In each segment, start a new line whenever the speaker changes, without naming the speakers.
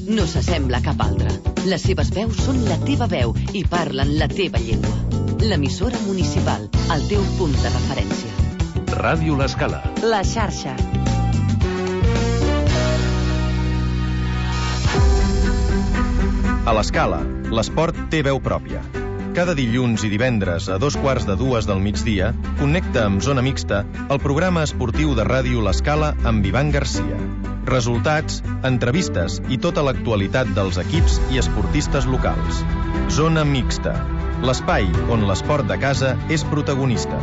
no s'assembla a cap altra. Les seves veus són la teva veu i parlen la teva llengua. L'emissora municipal, el teu punt de referència.
Ràdio L'Escala.
La xarxa.
A l'Escala, l'esport té veu pròpia. Cada dilluns i divendres a 2:45 del migdia, connecta amb Zona Mixta, el programa esportiu de Ràdio L'Escala amb Ivan Garcia. Resultats, entrevistes i tota l'actualitat dels equips i esportistes locals. Zona Mixta, l'espai on l'esport de casa és protagonista.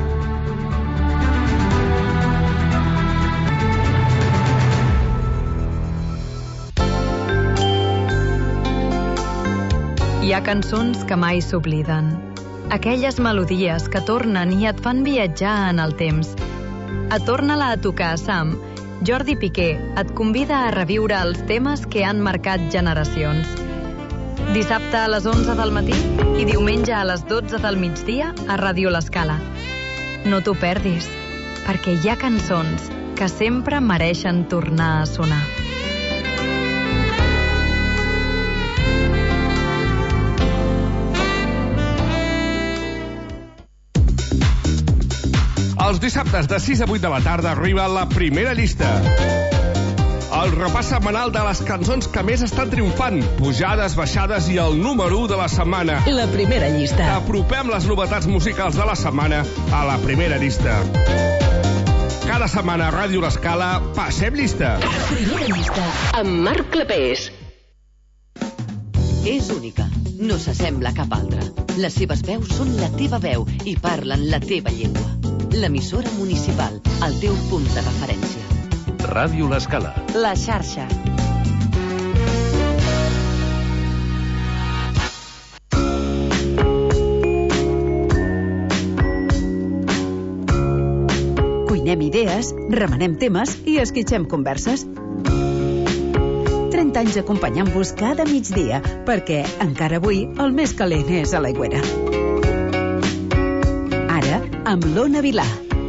Hi ha cançons que mai s'obliden. Aquelles melodies que tornen i et fan viatjar en el temps. A Torna-la a tocar, Sam, Jordi Piqué et convida a reviure els temes que han marcat generacions. Dissabte a les 11 del matí i diumenge a les 12 del migdia a Ràdio L'Escala. No t'ho perdis, perquè hi ha cançons que sempre mereixen tornar a sonar.
Els dissabtes de 6 a 8 de la tarda arriba la primera llista. El repàs setmanal de les cançons que més estan triomfant, pujades, baixades i el número 1 de la setmana.
La primera llista.
Apropem les novetats musicals de la setmana a la primera llista. Cada setmana a Ràdio L'Escala passem llista.
Primera llista. Amb Marc Clapés.
És única, no s'assembla a cap altra. Les seves veus són la teva veu i parlen la teva llengua. L'emissora municipal, el teu punt de referència.
Ràdio L'Escala.
La xarxa.
Cuinem idees, remenem temes i esquitxem converses. 30 anys acompanyant-vos cada migdia, perquè encara avui el més calent és a l'Aigüera. Ara, amb l'Ona Vilà.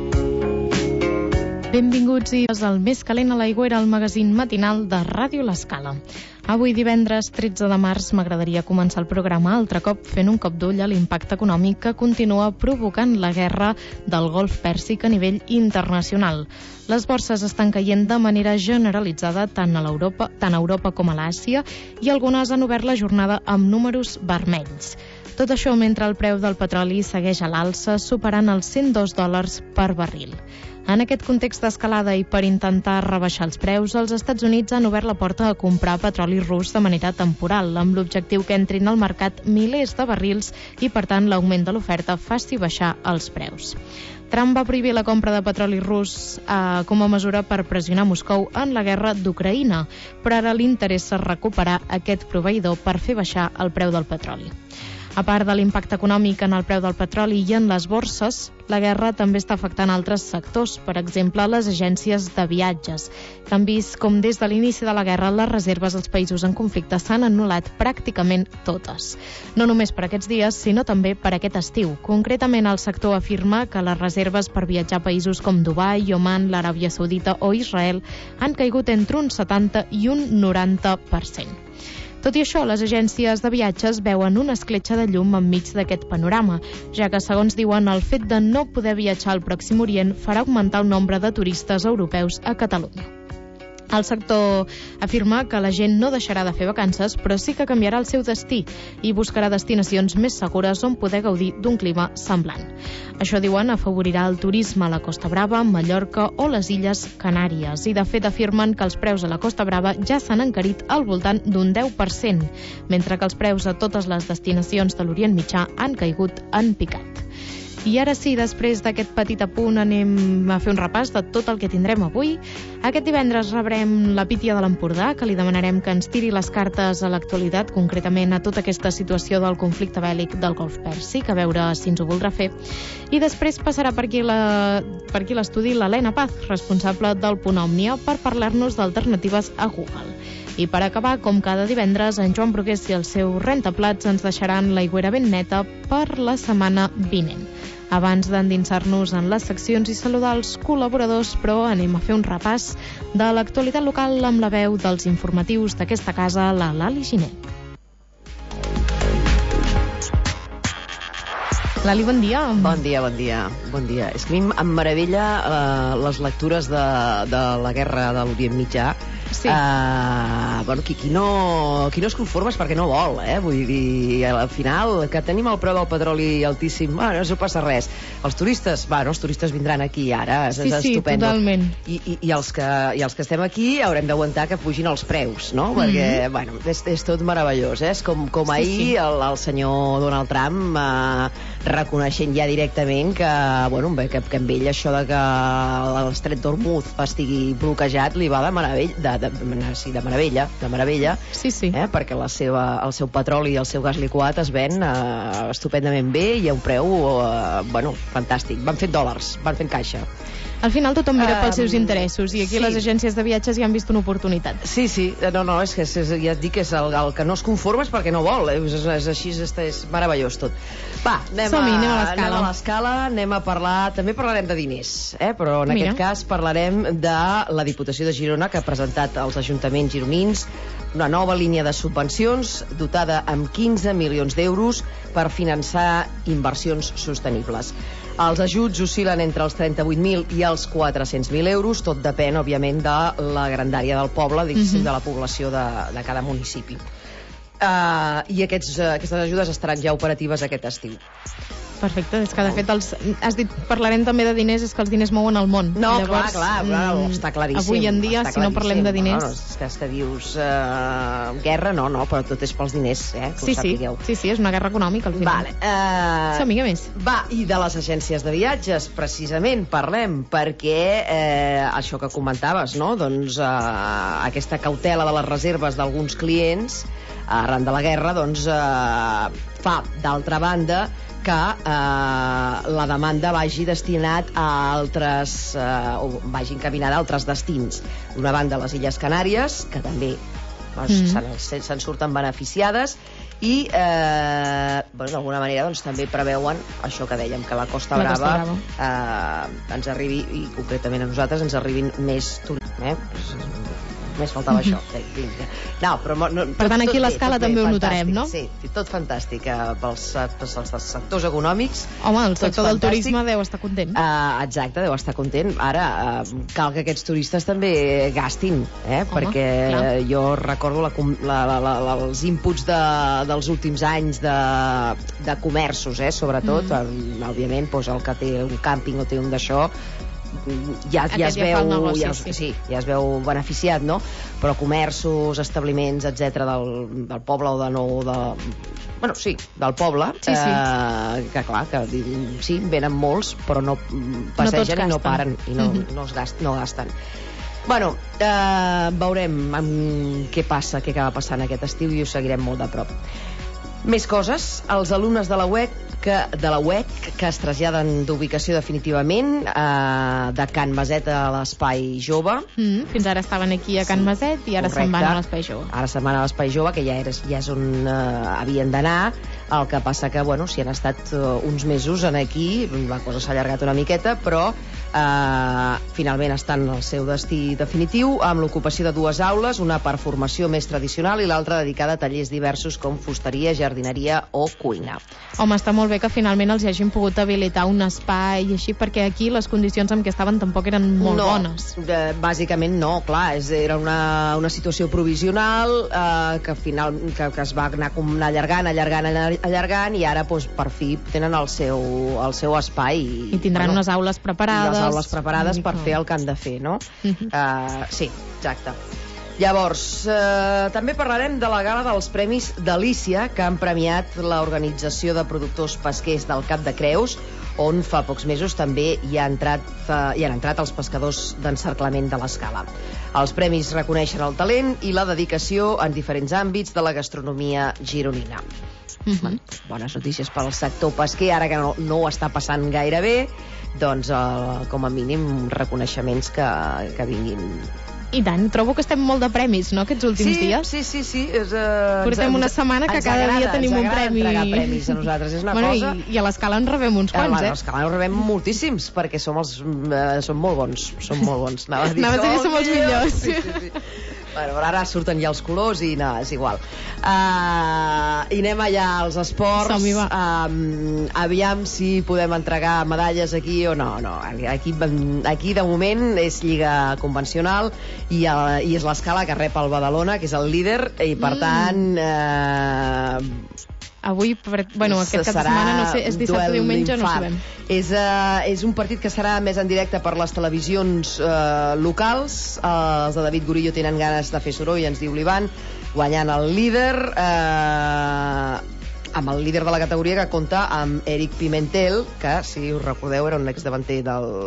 Benvinguts al Més calent a l'Aigüera, el magazín matinal de Ràdio L'Escala. Avui, divendres 13 de març, m'agradaria començar el programa altre cop fent un cop d'ull a l'impacte econòmic que continua provocant la guerra del Golf Pèrsic a nivell internacional. Les borses estan caient de manera generalitzada tant a Europa com a l'Àsia i algunes han obert la jornada amb números vermells. Tot això mentre el preu del petroli segueix a l'alça, superant els $102 per barril. En aquest context d'escalada i per intentar rebaixar els preus, els Estats Units han obert la porta a comprar petroli rus de manera temporal, amb l'objectiu que entrin al mercat milers de barrils i, per tant, l'augment de l'oferta faci baixar els preus. Trump va prohibir la compra de petroli rus com a mesura per pressionar Moscou en la guerra d'Ucraïna, però ara li interessa recuperar aquest proveïdor per fer baixar el preu del petroli. A part de l'impacte econòmic en el preu del petroli i en les borses, la guerra també està afectant altres sectors, per exemple, les agències de viatges, que han vist com des de l'inici de la guerra les reserves als països en conflicte s'han anul·lat pràcticament totes. No només per aquests dies, sinó també per aquest estiu. Concretament, el sector afirma que les reserves per viatjar a països com Dubai, Oman, l'Aràbia Saudita o Israel han caigut entre un 70 i un 90%. Tot i això, les agències de viatges veuen una escletxa de llum enmig d'aquest panorama, ja que, segons diuen, el fet de no poder viatjar al Pròxim Orient farà augmentar el nombre de turistes europeus a Catalunya. El sector afirma que la gent no deixarà de fer vacances, però sí que canviarà el seu destí i buscarà destinacions més segures on poder gaudir d'un clima semblant. Això, diuen, afavorirà el turisme a la Costa Brava, Mallorca o les Illes Canàries. I, de fet, afirmen que els preus a la Costa Brava ja s'han encarit al voltant d'un 10%, mentre que els preus a totes les destinacions de l'Orient Mitjà han caigut en picat. I ara sí, després d'aquest petit apunt, anem a fer un repàs de tot el que tindrem avui. Aquest divendres rebrem la Pítia de l'Empordà, que li demanarem que ens tiri les cartes a l'actualitat, concretament a tota aquesta situació del conflicte bèl·lic del Golf Pèrsic, a veure si ens ho voldrà fer. I després passarà per aquí l'estudi l'Helena Paz, responsable del Punt Òmnia, per parlar-nos d'alternatives a Google. I per acabar, com cada divendres, en Joan Brugués i el seu rentaplats ens deixaran l'aigüera ben neta per la setmana vinent. Abans d'endinsar-nos en les seccions i saludar els col·laboradors, però anem a fer un repàs de l'actualitat local amb la veu dels informatius d'aquesta casa, la Lali Ginet. Lali, bon dia.
Bon dia. És que a mi em meravella les lectures de la guerra de l'Orient Mitjà.
Sí.
Qui no es conforma és perquè no vol, vull dir, al final, que tenim el preu del petroli altíssim, no s'ho passa res. Els turistes vindran aquí ara, és estupendo.
Totalment.
I els que estem aquí haurem d'aguantar que pugin els preus, no? Perquè, és tot meravellós, és com ahir el senyor Donald Trump reconeixent ja directament que amb ell això de que l'estret d'Hormuz estigui bloquejat li va de meravella.
Sí.
Perquè el seu petroli i el seu gas liquat es ven estupendament bé i a un preu fantàstic. Van fent dòlars, van fent caixa.
Al final tothom mira pels seus interessos i aquí les agències de viatges hi han vist una oportunitat.
Sí, no, és que ja et dic que és el que no es conforma és perquè no vol, és així, és meravellós tot. Va, anem a l'escala, anem a parlar, també parlarem de diners, però en aquest cas parlarem de la Diputació de Girona, que ha presentat als ajuntaments gironins una nova línia de subvencions dotada amb 15 milions d'euros per finançar inversions sostenibles. Els ajuts oscil·len entre els 38.000 i els 400.000 euros, tot depèn, òbviament, de la grandària del poble, diguéssim, de la població de cada municipi. I aquestes ajudes estaran ja operatives aquest estiu.
Perfecte, és que de fet has dit parlarem també de diners, és que els diners mouen el món.
No, llavors, clar, està claríssim.
Avui en dia, si no parlem de diners...
És que dius guerra, no, però tot és pels diners, que ho sapigueu.
Sí, és una guerra econòmica al final. Som-hi, què més?
I de les agències de viatges, precisament, parlem, perquè això que comentaves, no? Doncs aquesta cautela de les reserves d'alguns clients arran de la guerra, doncs fa, d'altra banda, que la demanda vagi destinat a altres, o vagi encaminada a altres destins. D'una banda, les Illes Canàries, que també se'n surten beneficiades, i d'alguna manera doncs, també preveuen això que dèiem, que la Costa Brava ens arribi, i concretament a nosaltres ens arribin més turisme, més faltava això.
Per tant, aquí a l'escala també ho notarem, no?
Sí, tot fantàstic pels sectors econòmics.
Home, el sector del turisme deu estar content.
Exacte, deu estar content. Ara, cal que aquests turistes també gastin, perquè jo recordo els inputs dels últims anys de comerços, sobretot, òbviament, el que té un càmping o té un d'això, ja es veu beneficiat, no? Però comerços, establiments, etc. del poble o del poble, que clar, que venen molts, però no passegen i no paren i no gasten. Veurem què acaba passant aquest estiu i ho seguirem molt de prop. Més coses, els alumnes de la UEC que es traslladen d'ubicació definitivament de Can Maset a l'Espai Jove.
Fins ara estaven aquí a Can Maset i ara se'n van a l'Espai Jove.
Ara se'n van a l'Espai Jove, que ja és on havien d'anar. El que passa que, si han estat uns mesos aquí, la cosa s'ha allargat una miqueta, però finalment estan al seu destí definitiu, amb l'ocupació de 2 aules, una per formació més tradicional i l'altra dedicada a tallers diversos com fusteria, jardineria o cuina.
Home, està molt bé que finalment els hagin pogut habilitar un espai i així, perquè aquí les condicions en què estaven tampoc eren molt bones.
Bàsicament no, clar, era una situació provisional que es va anar allargant i ara per fi tenen el seu espai.
I tindran unes aules preparades.
Per fer el que han de fer, no? Sí, exacte. Llavors, també parlarem de la gala dels Premis Delícia, que han premiat l'Organització de Productors Pesquers del Cap de Creus, on fa pocs mesos també hi han entrat els pescadors d'encerclament de l'Escala. Els premis reconeixen el talent i la dedicació en diferents àmbits de la gastronomia gironina. Bones notícies pel sector pesquer, ara que no ho està passant gaire bé, doncs com a mínim reconeixements que vinguin
I tant, trobo que estem molt de premis, no?, aquests últims dies.
Sí.
Portem una setmana que cada dia tenim un premi.
Ens agrada entregar premis a nosaltres, és una cosa...
I a l'Escala en rebem uns quants,
A l'Escala en rebem moltíssims, perquè som molt bons. Anava a dir
som els millors.
Sí. Bueno, ara surten ja els colors i no, és igual. I anem allà als esports.
Som-hi, va.
Aviam si podem entregar medalles aquí o no. Aquí de moment és lliga convencional i és l'Escala que rep el Badalona, que és el líder, i per tant...
Avui, aquest cap de setmana, no sé, és dissabte o diumenge, no sabem.
És un partit que serà més en directe per les televisions locals. Els de David Gurillo tenen ganes de fer soroll, ens diu l'Ivan, guanyant el líder, amb el líder de la categoria, que compta amb Eric Pimentel, que, si us recordeu, era un exdavanter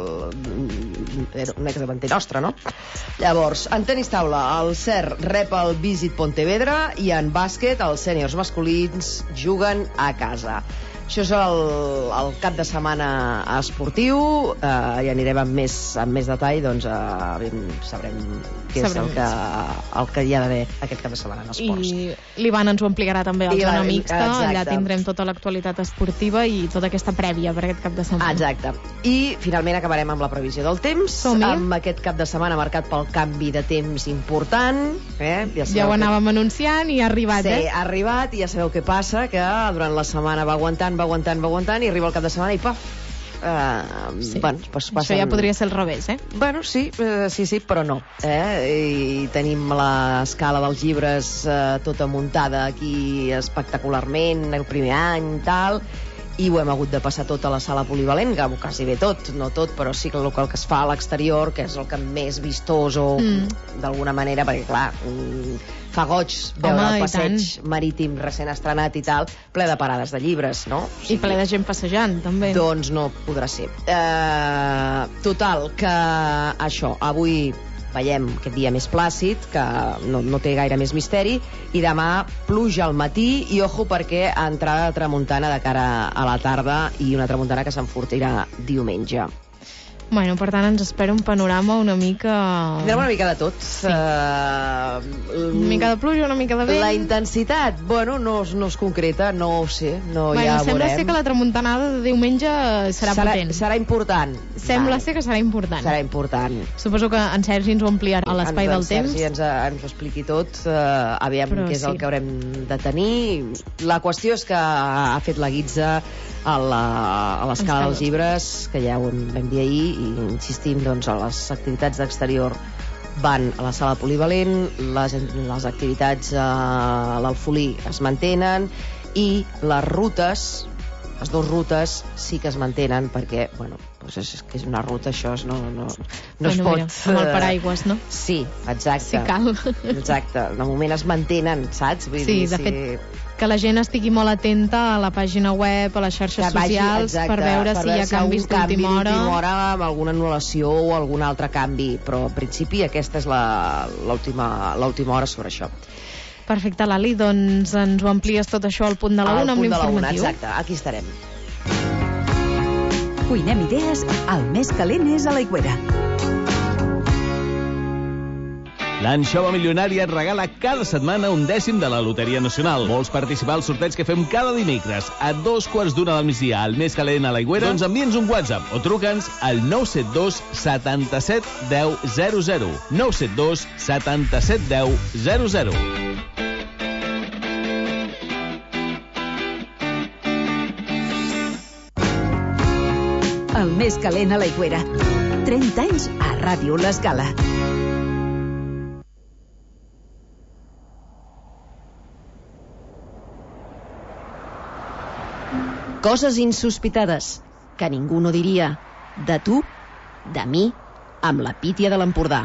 nostre, no? Llavors, en tenis taula, el CER rep el Visit Pontevedra, i en bàsquet, els sèniors masculins juguen a casa. Això és el cap de setmana esportiu. I anirem amb més detall, doncs sabrem què és el que hi ha d'haver aquest cap de setmana en esports.
I l'Ivan ens ho ampliarà també al Zona Mixta. Allà tindrem tota l'actualitat esportiva i tota aquesta prèvia per aquest cap de setmana.
Exacte. I finalment acabarem amb la previsió del temps, amb aquest cap de setmana marcat pel canvi de temps important.
Ja ho anàvem anunciant i ha arribat,
Sí, ha arribat, i ja sabeu què passa, que durant la setmana va aguantant, i arriba el cap de setmana i paf!
Això ja podria ser al revés,
Bueno, sí, però no. I tenim l'Escala dels Llibres tota muntada aquí espectacularment, el primer any i tal, i ho hem hagut de passar tot a la sala polivalent, que quasi bé tot, no tot, però sí que el que es fa a l'exterior, que és el que més vistós o d'alguna manera, perquè clar, fa goig veure el passeig marítim recent estrenat i tal, ple de parades de llibres, no?
I ple de gent passejant, també.
Doncs no podrà ser. Total, que això, avui veiem aquest dia més plàcid, que no té gaire més misteri, i demà pluja al matí, i ojo perquè entrada de tramuntana de cara a la tarda, i una tramuntana que s'enfortirà diumenge.
Bueno, per tant, ens espera un panorama una mica...
Tindrem una mica de tot.
Sí. Una mica de pluja, una mica de vent...
La intensitat, bueno, no es concreta, no ho sé, ja veurem.
Sembla ser que la tramuntanada de diumenge serà potent.
Serà important.
Sembla ser que serà important.
Serà important.
Suposo que en Sergi ens ho ampliarà a l'espai del temps.
En Sergi ens ho expliqui tot, aviam què és el que haurem de tenir. La qüestió és que ha fet la guitza a l'Escala dels Llibres, que ja ho vam dir ahir, i insistim, doncs, a les activitats d'exterior van a la sala polivalent, les activitats a l'Alfolí es mantenen, i les rutes, les dues rutes sí que es mantenen, perquè, bueno, és que és una ruta, això no es pot...
Amb el paraigües, no?
Sí, exacte.
Si cal.
Exacte, de moment es mantenen, saps?
Vull dir, de fet, que la gent estigui molt atenta a la pàgina web, a les xarxes socials, per veure si hi ha canvis d'última hora,
amb alguna anul·lació o algun altre canvi, però en principi aquesta és l'última hora sobre això.
Perfecte, Lali, doncs ens ho amplies tot això al punt de la 1 amb l'informatiu.
Exacte, aquí estarem.
Cuinem idees, el més calent és a l'Aigüera.
L'Anxova Milionària et regala cada setmana 1/10 de la Loteria Nacional. Vols participar al sorteig que fem cada dimecres a 2:15 del migdia al Més Calent a l'Aigüera? Doncs envia'ns un WhatsApp o truca'ns al 972 77 10 00. 972 77 10 00.
El Més Calent a l'Aigüera. 30 anys a Ràdio l'Escala.
Coses insospitades que ningú no diria. De tu, de mi, amb la Pítia de l'Empordà.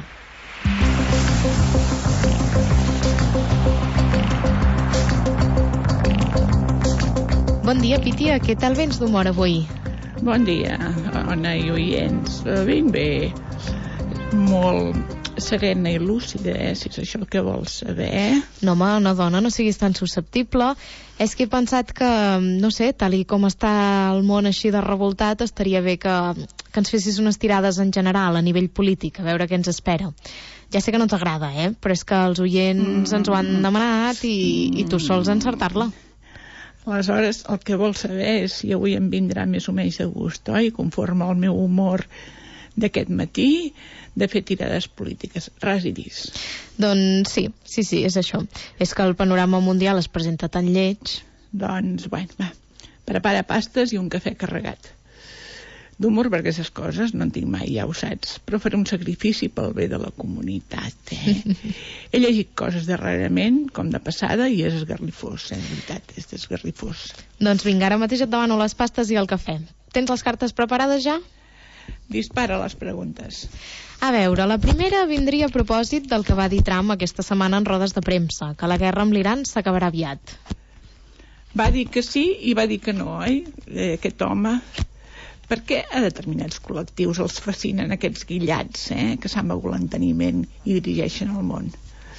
Bon dia, Pítia. Què tal vens d'humor avui?
Bon dia, Ona i oients. Ben bé. Molt serena i lúcida, si és això que vols saber.
No, home, una dona, no siguis tan susceptible. És que he pensat que, no sé, tal i com està el món així de revoltat, estaria bé que que ens fessis unes tirades en general a nivell polític, a veure què ens espera. Ja sé que no t'agrada, però és que els oients ens ho han demanat i tu sols encertar-la.
Aleshores, el que vols saber és si avui em vindrà més o menys de gust, oi? Conforme al meu humor d'aquest matí, de fer tirades polítiques. Ras i dis.
Doncs sí, és això. És que el panorama mundial es presenta tan lleig.
Doncs, bueno, va, prepara pastes i un cafè carregat. D'humor per aquestes coses no en tinc mai, ja ho saps, però faré un sacrifici pel bé de la comunitat, He llegit coses darrerament, com de passada, i és esgarrifós, de veritat, és esgarrifós.
Doncs vinga, ara mateix et demano les pastes i el cafè. Tens les cartes preparades ja?
Dispara les preguntes.
A veure, la primera vindria a propòsit del que va dir Trump aquesta setmana en rodes de premsa, que la guerra amb l'Iran s'acabarà aviat.
Va dir que sí i va dir que no, aquest home. Per què a determinats col·lectius els fascinen aquests guillats, que s'amago l'enteniment i dirigeixen el món?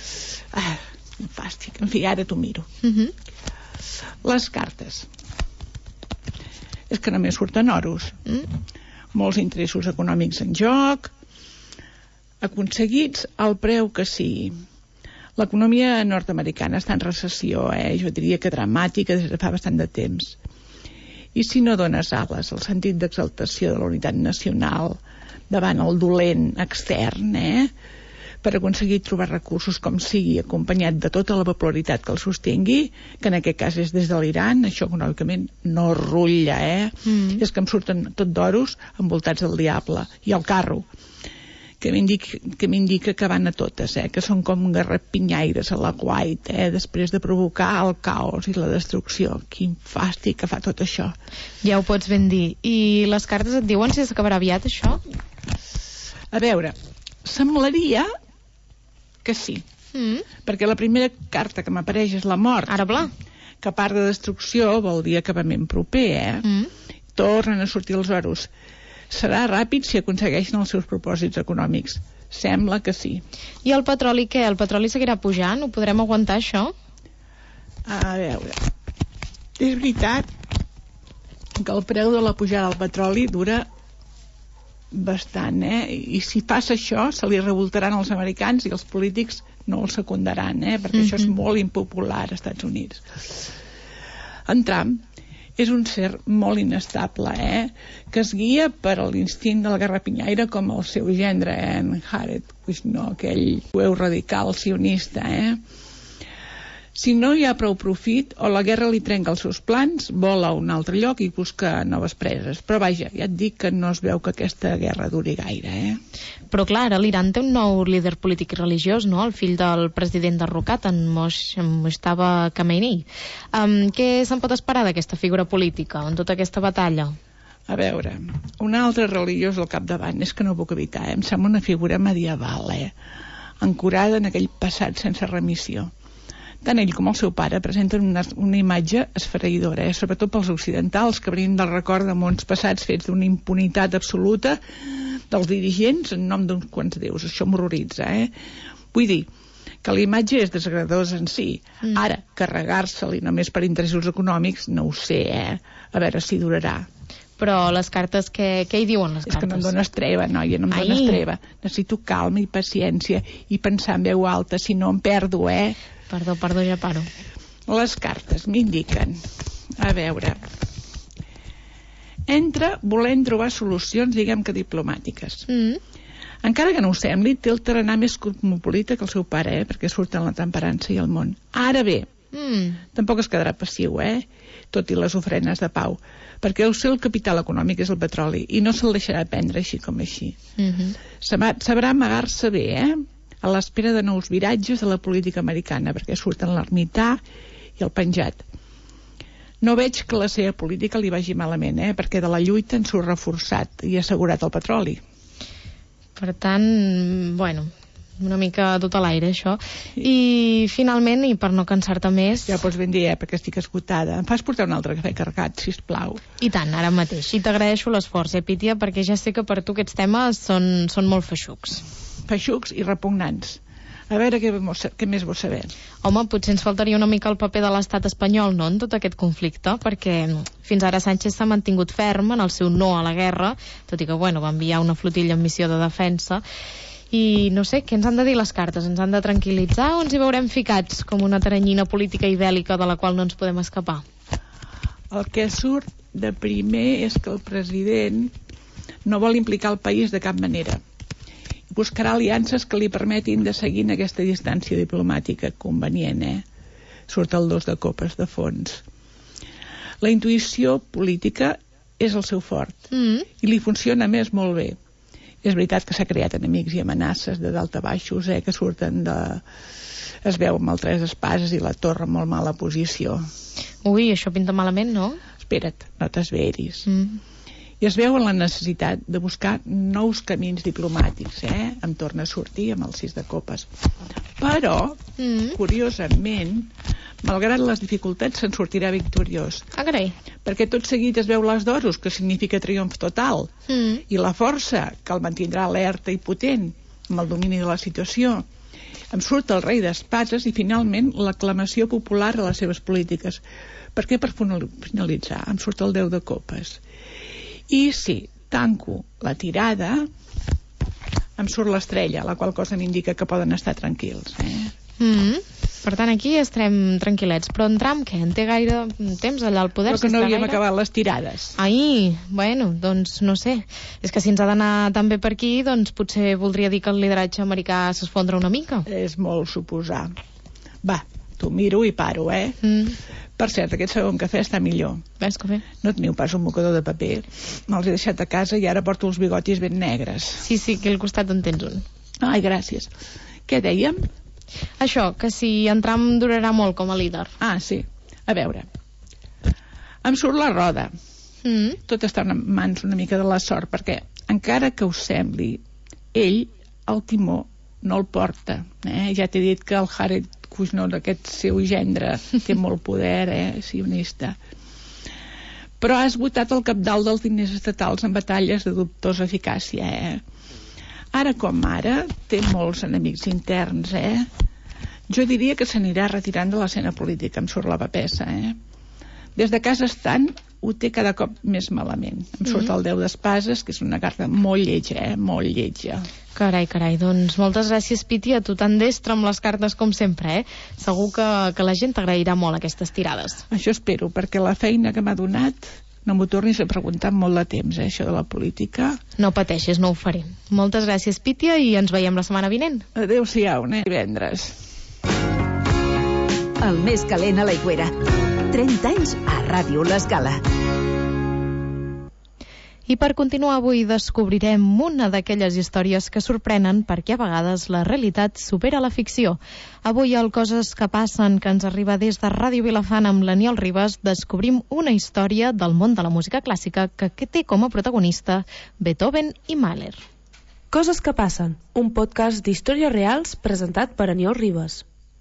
Fàstic. En fi, ara t'ho miro. Les cartes. És que només surten oros. Molts interessos econòmics en joc, aconseguits al preu que sigui. L'economia nord-americana està en recessió, jo diria que dramàtica des de fa bastant de temps. I si no dones ales al sentit d'exaltació de la unitat nacional davant el dolent extern, per aconseguir trobar recursos com sigui, acompanyat de tota la popularitat que el sostengui, que en aquest cas és des de l'Iran, això econòmicament no rutlla, És que em surten tot d'oros envoltats del diable i el carro, que m'indica que van a totes, que són com garrapinyaires a la Kuwait, després de provocar el caos i la destrucció. Quin fàstic que fa tot això.
Ja ho pots ben dir. I les cartes et diuen si s'acabarà aviat, això?
A veure, semblaria que sí. Perquè la primera carta que m'apareix és la mort.
Ara pla.
Que a part de destrucció vol dir acabament proper, Tornen a sortir els oros. Serà ràpid si aconsegueixen els seus propòsits econòmics. Sembla que sí.
I el petroli què? El petroli seguirà pujant? Ho podrem aguantar, això?
A veure, és veritat que el preu de la pujada del petroli dura bastant, I si passa això, se li revoltaran els americans i els polítics no el secundaran, perquè això és molt impopular als Estats Units. En Trump és un ser molt inestable, que es guia per l'instint de la garrapinyaire com el seu gendre, en Jared Kushner, aquell jueu radical sionista, Si no hi ha prou profit, o la guerra li trenca els seus plans, vola a un altre lloc i busca noves preses. Però vaja, ja et dic que no es veu que aquesta guerra duri gaire,
Però clar, ara l'Iran té un nou líder polític i religiós, no? El fill del president derrocat, en Mojtaba Khamenei. Què se'n pot esperar d'aquesta figura política en tota aquesta batalla?
A veure, un altre religiós al capdavant, és que no puc evitar, em sembla una figura medieval, ancorada en aquell passat sense remissió. Tant ell com el seu pare presenten una imatge esfereïdora, sobretot pels occidentals, que venien del record de mons passats fets d'una impunitat absoluta dels dirigents en nom d'uns quants déus. Això m'horroritza, Vull dir que la imatge és desagradosa en si. Ara, carregar-se-li només per interessos econòmics, no ho sé, A veure si durarà.
Però les cartes, què hi diuen les cartes?
És que no em dones treva, noia, no em dones treva. Necessito calma i paciència i pensar en veu alta, si no em perdo,
Perdó, ja paro.
Les cartes m'indiquen, a veure, entre volent trobar solucions, diguem que diplomàtiques. Encara que no ho sembli, té el tarannà més cosmopolita que el seu pare, perquè surten la temperança i el món. Ara bé, tampoc es quedarà passiu, tot i les ofrenes de pau, perquè el seu capital econòmic és el petroli i no se'l deixarà prendre així com així. Sabrà amagar-se bé, a l'espera de nous viratges de la política americana, perquè surten l'ermità i el penjat. No veig que la seva política li vagi malament, perquè de la lluita en surt reforçat i assegurat el petroli.
Per tant, una mica tot a l'aire, això. I finalment, i per no cansar-te més...
Ja pots ben dir, perquè estic esgotada. Em fas portar un altre cafè carregat, sisplau.
I tant, ara mateix. I t'agraeixo l'esforç, Pítia, perquè ja sé que per tu aquests temes són molt feixucs.
Feixucs i repugnants. A veure què més vols saber.
Home, potser ens faltaria una mica el paper de l'estat espanyol, no?, en tot aquest conflicte, perquè fins ara Sánchez s'ha mantingut ferm en el seu no a la guerra, tot i que, va enviar una flotilla en missió de defensa. I no sé, què ens han de dir les cartes? Ens han de tranquil·litzar o ens hi veurem ficats com una teranyina política i bèl·lica de la qual no ens podem escapar?
El que surt de primer és que el president no vol implicar el país de cap manera. Buscarà aliances que li permetin de seguir en aquesta distància diplomàtica convenient, Surt el 2 de copes de fons. La intuïció política és el seu fort i li funciona més molt bé. És veritat que s'ha creat enemics i amenaces de dalt a baixos, que surten de... Es veu amb el 3 espases i la torre en molt mala posició.
Ui, això pinta malament, no?
Espera't, no t'esveris. I es veu en la necessitat de buscar nous camins diplomàtics, Em torna a sortir amb el 6 de copes. Però, curiosament, malgrat les dificultats, se'n sortirà victoriós.
Ah, carai.
Perquè tot seguit es veu l'as d'oros, que significa triomf total, i la força, que el mantindrà alerta i potent, amb el domini de la situació. Em surt el rei d'espases i, finalment, l'aclamació popular a les seves polítiques. Perquè, per finalitzar, em surt el 10 de copes. I si tanco la tirada, em surt l'estrella, la qual cosa m'indica que poden estar tranquils.
Per tant, aquí estarem tranquil·lets. Però en Trump, què? En té gaire temps allà al poder?
Però que no havíem acabat les tirades.
Ai, doncs no sé. És que si ens ha d'anar tan bé per aquí, doncs potser voldria dir que el lideratge americà s'esfondra una mica.
És molt suposar. Va, t'ho miro i paro, Per cert, aquest segon cafè està millor.
Ves cafè?
No teniu pas un mocador de paper. Me'ls he deixat a casa i ara porto els bigotis ben negres.
Sí, aquí al costat en tens un.
Ai, gràcies. Què dèiem?
Això, que si en Trump durarà molt com a líder.
Ah, sí. A veure. Em surt la roda. Tot està en mans una mica de la sort, perquè encara que us sembli, ell, el timó, no el porta. Ja t'he dit que el Jared Kushner, aquest seu gendre, té molt poder, sionista. Però ha esgotat el cabdal dels diners estatals en batalles de dubtosa eficàcia, Ara com ara, té molts enemics interns, Jo diria que s'anirà retirant de l'escena política, em surt la papessa, Des de casa estant, ho té cada cop més malament. Em surt el 10 d'espases, que és una carta molt lletja, molt lletja.
Carai, doncs moltes gràcies, Piti, a tu tan destre amb les cartes com sempre, Segur que la gent t'agrairà molt aquestes tirades.
Això espero, perquè la feina que m'ha donat no m'ho tornis a preguntar molt de temps, això de la política.
No pateixis, no ho faré. Moltes gràcies, Pítia, i ens veiem la setmana vinent.
Adéu-siau, divendres.
El més calent a l'Aigüera. 30 anys a Ràdio L'Escala.
I per continuar avui descobrirem una d'aquelles històries que sorprenen perquè a vegades la realitat supera la ficció. Avui al Coses que passen, que ens arriba des de Ràdio Vilafant amb l'Aniol Ribas, descobrim una història del món de la música clàssica que té com a protagonista Beethoven i Mahler.
Coses que passen, un podcast d'històries reals presentat per Aniol Ribas.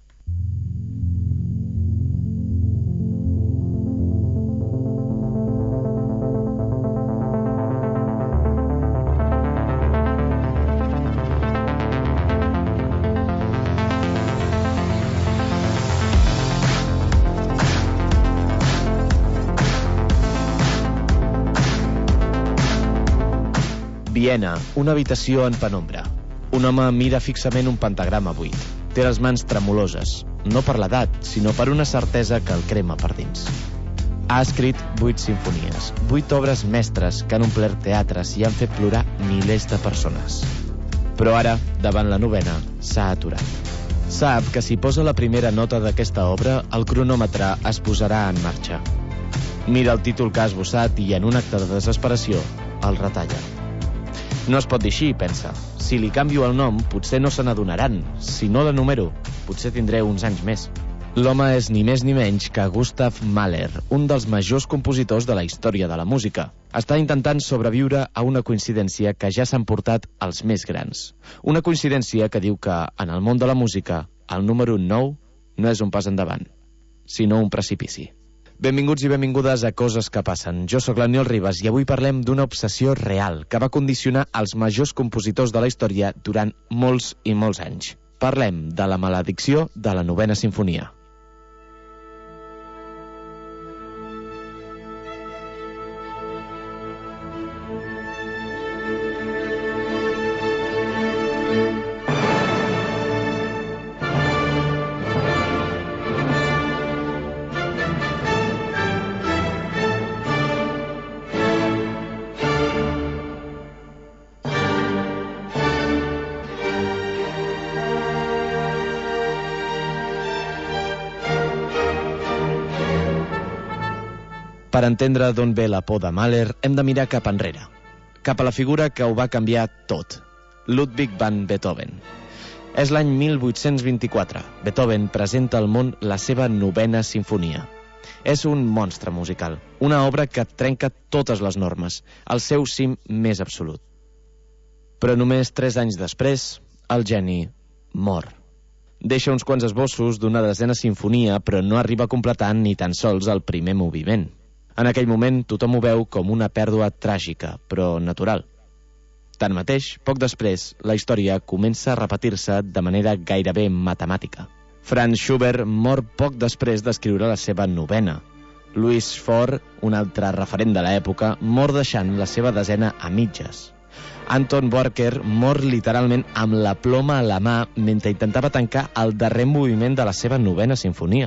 Viena, una habitació en penombra. Un home mira fixament un pentagrama buit. Té les mans tremoloses, no per l'edat, sinó per una certesa que el crema per dins. Ha escrit 8 simfonies, 8 obres mestres que han omplert teatres i han fet plorar milers de persones. Però ara, davant la novena, s'ha aturat. Sap que si posa la primera nota d'aquesta obra, el cronòmetre es posarà en marxa. Mira el títol que ha esbossat i, en un acte de desesperació, el retalla. No es pot dir així, pensa. Si li canvio el nom, potser no se n'adonaran. Si no l'enumero, potser tindré uns anys més. L'home és ni més ni menys que Gustav Mahler, un dels majors compositors de la història de la música. Està intentant sobreviure a una coincidència que ja s'han portat els més grans. Una coincidència que diu que, en el món de la música, el número 9 no és un pas endavant, sinó un precipici. Benvinguts i benvingudes a Coses que passen. Jo sóc l'Aniol Ribas i avui parlem d'una obsessió real que va condicionar els majors compositors de la història durant molts i molts anys. parlem de la maledicció de la novena simfonia. Per entendre d'on ve la por de Mahler, hem de mirar cap enrere, cap a la figura que ho va canviar tot, Ludwig van Beethoven. És l'any 1824. Beethoven presenta al món la seva novena simfonia. És un monstre musical, una obra que trenca totes les normes, el seu cim més absolut. Però només 3 anys després, el geni mor. Deixa uns quants esbossos d'una desena simfonia, però no arriba a completar ni tan sols el primer moviment. En aquell moment, tothom ho veu com una pèrdua tràgica, però natural. Tanmateix, poc després, la història comença a repetir-se de manera gairebé matemàtica. Franz Schubert mor poc després d'escriure la seva novena. Louis Spohr, un altre referent de l'època, mor deixant la seva desena a mitges. Anton Barker mor literalment amb la ploma a la mà mentre intentava tancar el darrer moviment de la seva novena simfonia.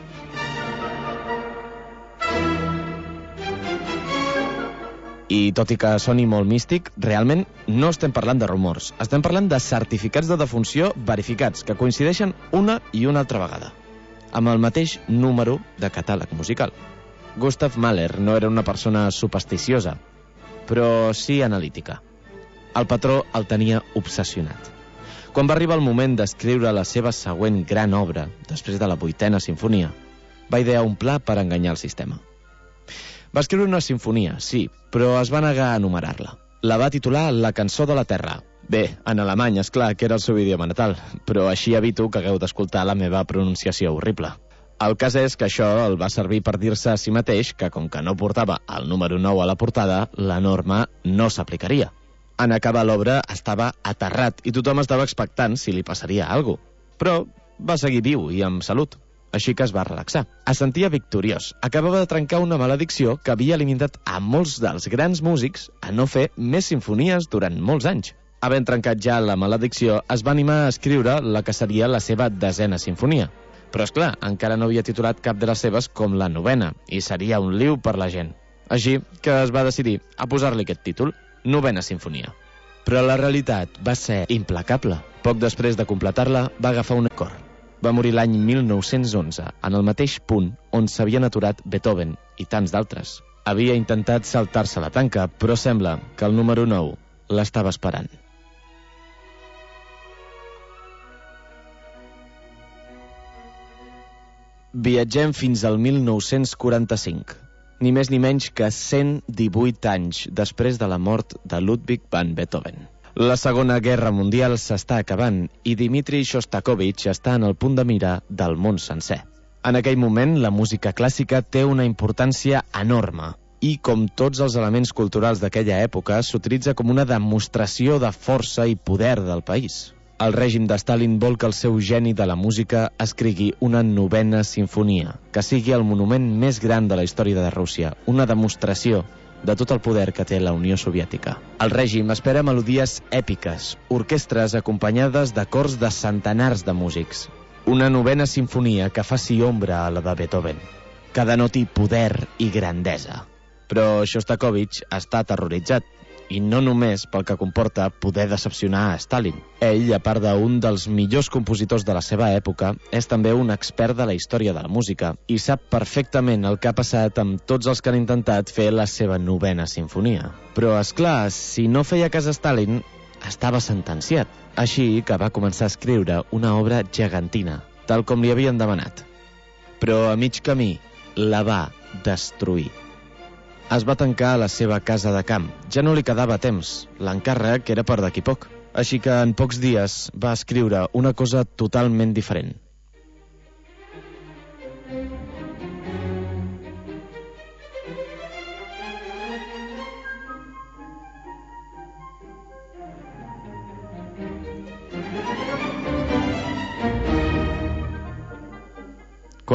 I tot i que soni molt místic, realment no estem parlant de rumors. Estem parlant de certificats de defunció verificats que coincideixen una i una altra vegada, amb el mateix número de catàleg musical. Gustav Mahler no era una persona supersticiosa, però sí analítica. El patró el tenia obsessionat. Quan va arribar el moment d'escriure la seva següent gran obra, després de la 8a simfonia, va idear un pla per enganyar el sistema. Va escriure una simfonia, sí, però es va negar a enumerar-la. La va titular La cançó de la Terra. Bé, en alemany, és clar que era el seu idioma natal, però així evito que hagueu d'escoltar la meva pronunciació horrible. El cas és que això el va servir per dir-se a si mateix que, com que no portava el número 9 a la portada, la norma no s'aplicaria. En acabar l'obra estava aterrat i tothom estava expectant si li passaria alguna cosa. Però va seguir viu i amb salut. Així que es va relaxar. Es sentia victoriós. Acabava de trencar una maledicció que havia limitat a molts dels grans músics a no fer més simfonies durant molts anys. Havent trencat ja la maledicció, es va animar a escriure la que seria la seva 10a simfonia. Però, és clar, encara no havia titulat cap de les seves com la 9a, i seria un liu per la gent. Així que es va decidir a posar-li aquest títol, 9a simfonia. Però la realitat va ser implacable. Poc després de completar-la, va agafar un acord. Va morir l'any 1911, en el mateix punt on s'havien aturat Beethoven i tants d'altres. Havia intentat saltar-se la tanca, però sembla que el número 9 l'estava esperant. Viatgem fins al 1945, ni més ni menys que 118 anys després de la mort de Ludwig van Beethoven. La Segona Guerra Mundial s'està acabant i Dmitri Shostakovich està en el punt de mira del món sencer. En aquell moment, la música clàssica té una importància enorme i, com tots els elements culturals d'aquella època, s'utilitza com una demostració de força i poder del país. El règim de Stalin vol que el seu geni de la música escrigui una 9a simfonia, que sigui el monument més gran de la història de Rússia, una demostració de tot el poder que té la Unió Soviètica. El règim espera melodies èpiques, orquestres acompanyades d'acords de centenars de músics. Una 9a simfonia que faci ombra a la de Beethoven, que denoti poder i grandesa. Però Shostakovich està aterroritzat, i no només pel que comporta poder decepcionar a Stalin. Ell, a part d'un dels millors compositors de la seva època, és també un expert de la història de la música i sap perfectament el que ha passat amb tots els que han intentat fer la seva 9a simfonia. Però, és clar, si no feia cas a Stalin, estava sentenciat. Així que va començar a escriure una obra gegantina, tal com li havien demanat. Però a mig camí la va destruir. Es va tancar a la seva casa de camp. Ja no li quedava temps. L'encàrrec era per d'aquí poc. Així que en pocs dies va escriure una cosa totalment diferent.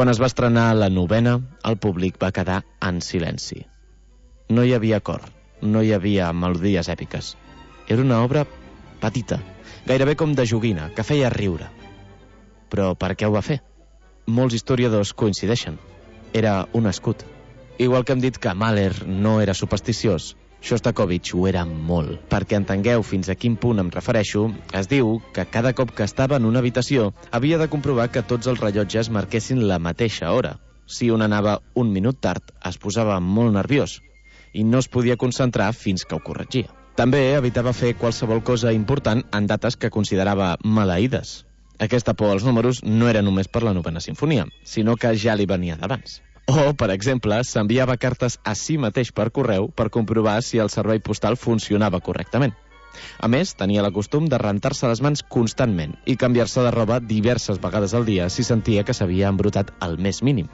Quan es va estrenar la novena, el públic va quedar en silenci. No hi havia cor, no hi havia melodies èpiques. Era una obra petita, gairebé com de joguina, que feia riure. Però per què ho va fer? Molts historiadors coincideixen. Era un escut. Igual que hem dit que Mahler no era supersticiós, Shostakovich ho era molt. Perquè entengueu fins a quin punt em refereixo, es diu que cada cop que estava en una habitació havia de comprovar que tots els rellotges marquessin la mateixa hora. Si un anava un minut tard, es posava molt nerviós i no es podia concentrar fins que ho corregia. També evitava fer qualsevol cosa important en dates que considerava maleïdes. Aquesta por als números no era només per la novena sinfonia, sinó que ja li venia d'abans. O, per exemple, s'enviava cartes a si mateix per correu per comprovar si el servei postal funcionava correctament. A més, tenia el costum de rentar-se les mans constantment i canviar-se de roba diverses vegades al dia si sentia que s'havia embrutat al més mínim.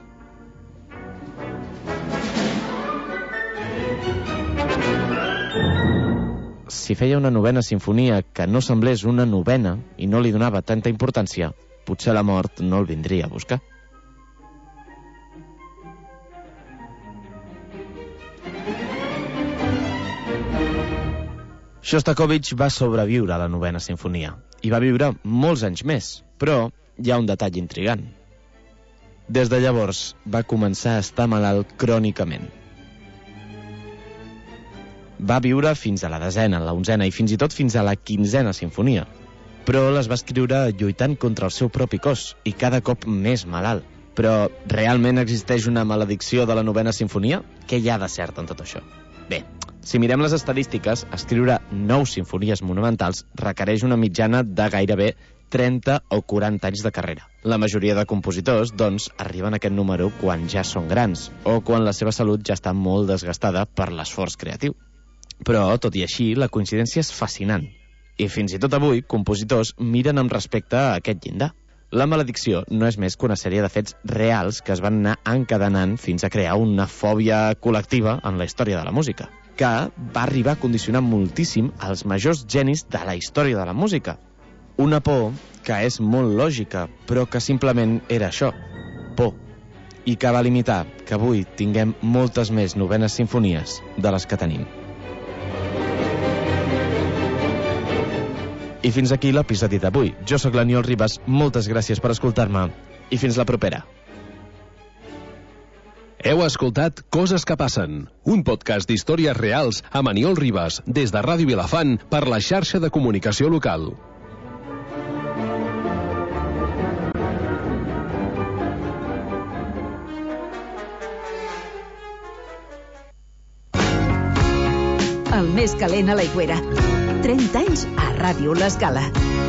Si feia una novena sinfonia que no semblés una novena i no li donava tanta importància, potser la mort no el vindria a buscar. Shostakovich va sobreviure a la novena sinfonia i va viure molts anys més, però hi ha un detall intrigant. Des de llavors va començar a estar malalt crònicament. Va viure fins a la desena, la onzena i fins i tot fins a la quinzena sinfonia, però les va escriure lluitant contra el seu propi cos i cada cop més malalt. Però realment existeix una maledicció de la novena sinfonia? Què hi ha de cert en tot això? Bé, si mirem les estadístiques, escriure 9 sinfonies monumentals requereix una mitjana de gairebé 30 o 40 anys de carrera. La majoria de compositors, doncs, arriben a aquest número quan ja són grans o quan la seva salut ja està molt desgastada per l'esforç creatiu. Però, tot i així, la coincidència és fascinant. I fins i tot avui, compositors miren amb respecte a aquest llindar. La maledicció no és més que una sèrie de fets reals que es van anar encadenant fins a crear una fòbia col·lectiva en la història de la música, que va arribar a condicionar moltíssim els majors genis de la història de la música. Una por que és molt lògica, però que simplement era això, por, i que va limitar que avui tinguem moltes més novenes sinfonies de les que tenim. I fins aquí l'episodi d'avui. Jo sóc l'Aniol Ribas, moltes gràcies per escoltar-me i fins la propera.
Heu escoltat Coses que passen, un podcast d'històries reals amb Aniol Ribas des de Ràdio Vilafant per la xarxa de comunicació local.
El més calent a l'aigüera. 30 anys a Ràdio L'Escala.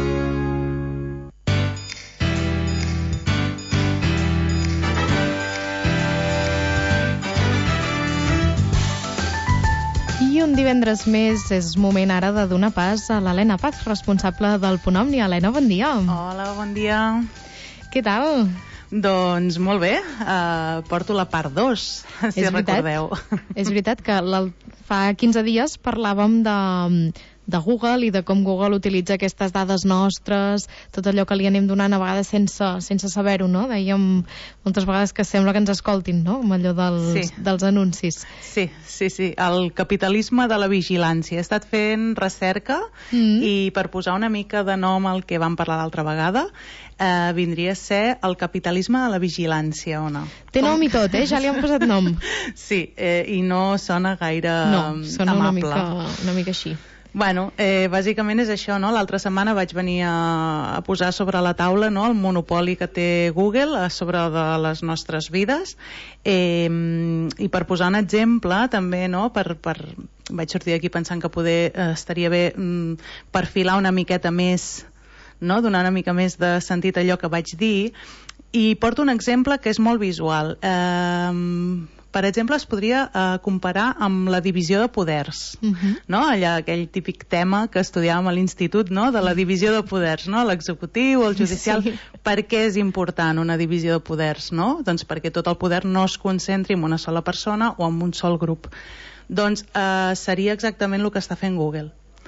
I un divendres més és moment ara de donar pas a l'Helena Paz, responsable del Punt Omni. Helena, bon dia.
Hola, bon dia.
Què tal?
Doncs molt bé, porto la part 2, si recordeu.
És veritat que fa 15 dies parlàvem de Google i de com Google utilitza aquestes dades nostres, tot allò que li anem donant a vegades sense saber-ho, no? Dèiem moltes vegades que sembla que ens escoltin, no? Amb allò dels anuncis.
Sí, el capitalisme de la vigilància. He estat fent recerca i per posar una mica de nom al que vam parlar l'altra vegada, vindria a ser el capitalisme de la vigilància, o no?
Té nom i tot, ja li han posat nom.
Sí, i no sona gaire amable.
No, sona una mica així.
Bueno, bàsicament és això, no? L'altra setmana vaig venir a posar sobre la taula, no, el monopoli que té Google sobre de les nostres vides, i per posar un exemple també, no, vaig sortir d'aquí pensant que poder estaria bé perfilar una miqueta més, no, donar una mica més de sentit a allò que vaig dir, i porto un exemple que és molt visual. Per exemple, es podria comparar amb la divisió de poders, no? Allà, aquell típic tema que estudiàvem a l'institut, no? De la divisió de poders, no? L'executiu, el judicial. Sí. Per què és important una divisió de poders, no? Doncs perquè tot el poder no es concentri en una sola persona o en un sol grup. Doncs seria exactament el que està fent Google.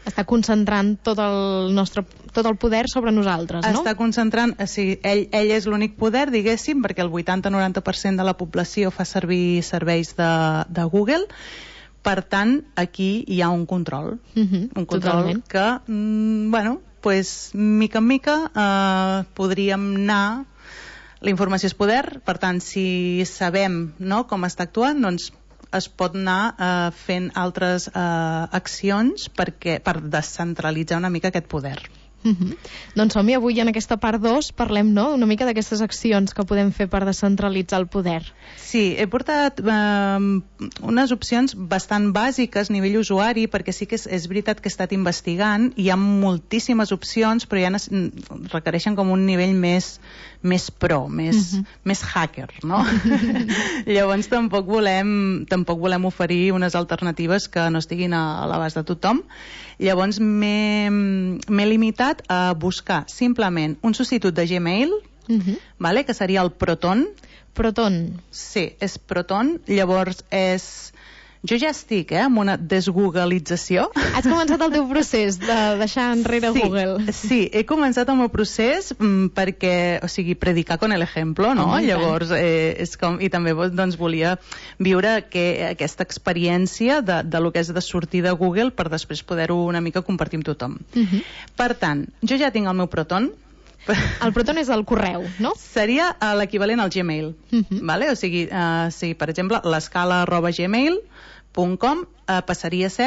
Està concentrant tot el poder sobre nosaltres, no?
Està concentrant, ell és l'únic poder, diguéssim, perquè el 80-90% de la població fa servir serveis de Google. Per tant, aquí hi ha un control. Un control que, mica en mica podríem anar... La informació és poder, per tant, si sabem com està actuant, doncs es pot anar fent altres accions per descentralitzar una mica aquest poder.
Doncs som-hi, avui en aquesta part 2 parlem una mica d'aquestes accions que podem fer per descentralitzar el poder.
Sí, he portat unes opcions bastant bàsiques a nivell usuari, perquè sí que és veritat que he estat investigant, hi ha moltíssimes opcions, però ja requereixen com un nivell més pro, més hacker, no? Llavors tampoc volem oferir unes alternatives que no estiguin a l'abast de tothom. Llavors m'he limitat a buscar simplement un substitut de Gmail, que seria el Proton.
Proton.
Sí, és Proton. Llavors jo ja estic amb una desgoogleització.
Has començat el teu procés de deixar enrere Google.
Sí, he començat el meu procés perquè, predicar con el ejemplo, no? Llavors, i també volia viure aquesta experiència de lo que és de sortir de Google per després poder-ho una mica compartir amb tothom. Per tant, jo ja tinc el meu Proton.
El Proton és el correu, no?
Seria l'equivalent al Gmail. O sigui, per exemple, l'escala@gmail.com passaria a ser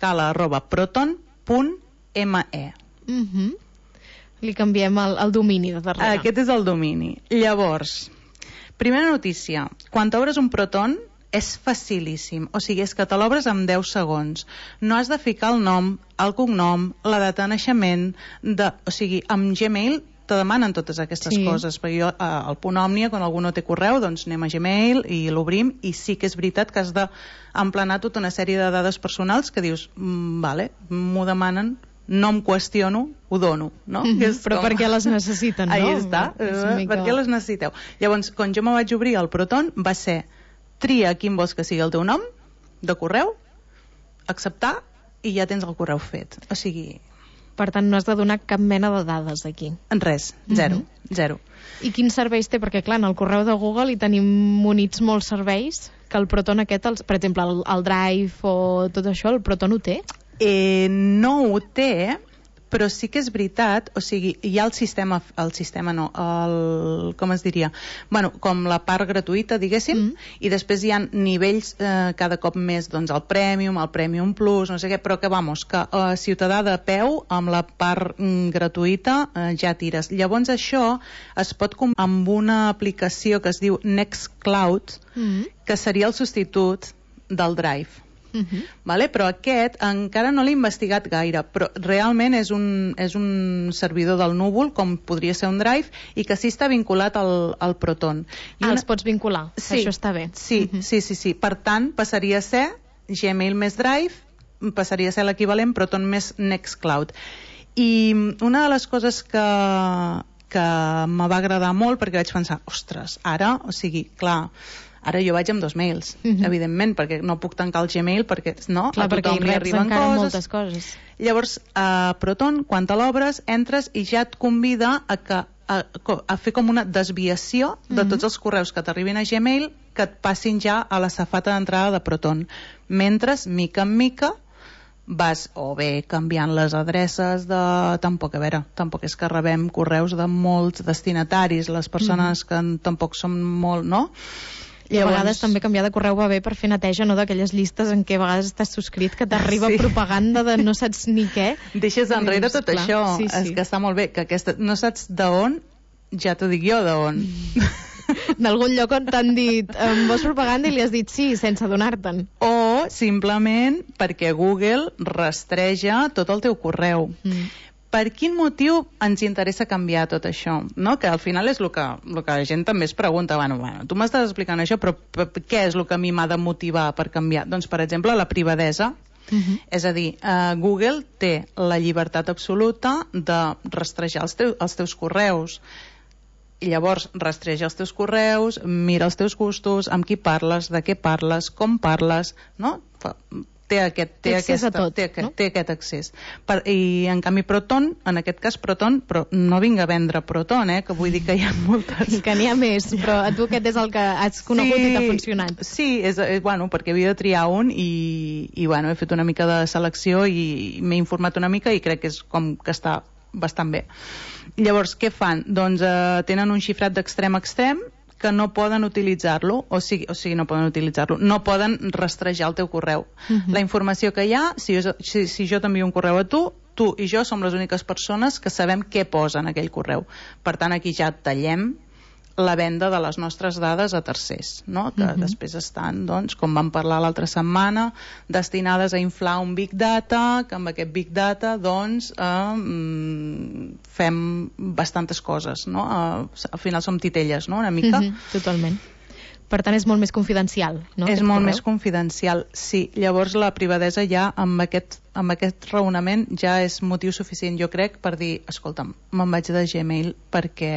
l'escala@proton.me.
Li canviem el domini de darrere.
Aquest és el domini. Llavors, primera notícia, quan t'obres un Proton és facilíssim, o sigui, és que te l'obres en 10 segons. No has de ficar el nom, el cognom, la data de naixement, o sigui, amb Gmail te demanen totes aquestes coses, perquè jo al punt Òmnia, quan algú no té correu, doncs anem a Gmail i l'obrim, i sí que és veritat que has d'emplenar tota una sèrie de dades personals que dius, m'ho demanen, no em qüestiono, ho dono, no?
Però per què les necessiten, no?
Ahí està, per què les necessiteu? Llavors, quan jo me vaig obrir el Proton, va ser tria quin vols que sigui el teu nom de correu, acceptar, i ja tens el correu fet. O sigui...
Per tant, no has de donar cap mena de dades aquí.
Res, zero.
I quins serveis té? Perquè, clar, en el correu de Google hi tenim munits molts serveis, que el Proton aquest, per exemple, el Drive o tot això, el Proton ho té?
No ho té, però sí que és veritat, o sigui, hi ha el sistema no, com es diria? Com la part gratuïta, diguéssim, i després hi ha nivells cada cop més, doncs el Premium Plus, no sé què, però que ciutadà de peu, amb la part gratuïta, ja tires. Llavors això es pot comprar amb una aplicació que es diu Nextcloud, que seria el substitut del Drive. Però aquest encara no l'he investigat gaire, però realment és un servidor del núvol, com podria ser un Drive, i que sí està vinculat al Proton.
Els pots vincular, això està bé.
Sí. Per tant, passaria a ser Gmail més Drive, passaria a ser l'equivalent Proton més Nextcloud. I una de les coses que me va agradar molt, perquè vaig pensar, ostres, ara jo vaig amb 2 mails, evidentment, perquè no puc tancar el Gmail, perquè a tothom li arriben
moltes coses.
Llavors, a Proton, quan te l'obres, entres i ja et convida a fer com una desviació de tots els correus que t'arribin a Gmail, que et passin ja a la safata d'entrada de Proton. Mentre, mica en mica, vas o bé canviant les adreces tampoc és que rebem correus de molts destinataris, les persones que tampoc són molt, no?
I a vegades també canviar de correu va bé per fer neteja, no, d'aquelles llistes en què a vegades estàs subscrit, que t'arriba propaganda de no saps ni què.
Deixes enrere tot això, és que està molt bé, que no saps d'on, ja t'ho dic jo d'on.
D'algun lloc on t'han dit vols propaganda i li has dit sí, sense adonar-te'n.
O simplement perquè Google rastreja tot el teu correu. Per quin motiu ens interessa canviar tot això? No? Que al final és el que la gent també es pregunta, bueno, tu m'estàs explicant això, però què és el que a mi m'ha de motivar per canviar? Doncs, per exemple, la privadesa. És a dir, Google té la llibertat absoluta de rastrejar els teus correus. I llavors rastreja els teus correus, mira els teus gustos, amb qui parles, de què parles, com parles, no? té aquest accés. I en canvi Proton, en aquest cas Proton, però no vinc a vendre Proton, que vull dir que hi ha moltes...
Que n'hi ha més, però a tu aquest és el que has conegut i t'ha funcionat.
Sí, perquè havia de triar un i he fet una mica de selecció i m'he informat una mica i crec que és com que està bastant bé. Llavors, què fan? Doncs tenen un xifrat d'extrem a extrem que no poden utilitzar-lo, o sigui, no poden utilitzar-lo, no poden rastrejar el teu correu. La informació que hi ha, si jo t'envio un correu a tu i jo som les úniques persones que sabem què posa en aquell correu. Per tant, aquí ja tallem la venda de les nostres dades a tercers, no? Que després estan, doncs, com vam parlar l'altra setmana, destinades a inflar un Big Data, que amb aquest Big Data, doncs, fem bastantes coses, no? Al final som titelles, no?, una mica.
Totalment. Per tant, és molt més confidencial, no?
És molt més confidencial, sí. Llavors, la privadesa ja, amb aquest raonament, ja és motiu suficient, jo crec, per dir, escolta'm, me'n vaig de Gmail perquè...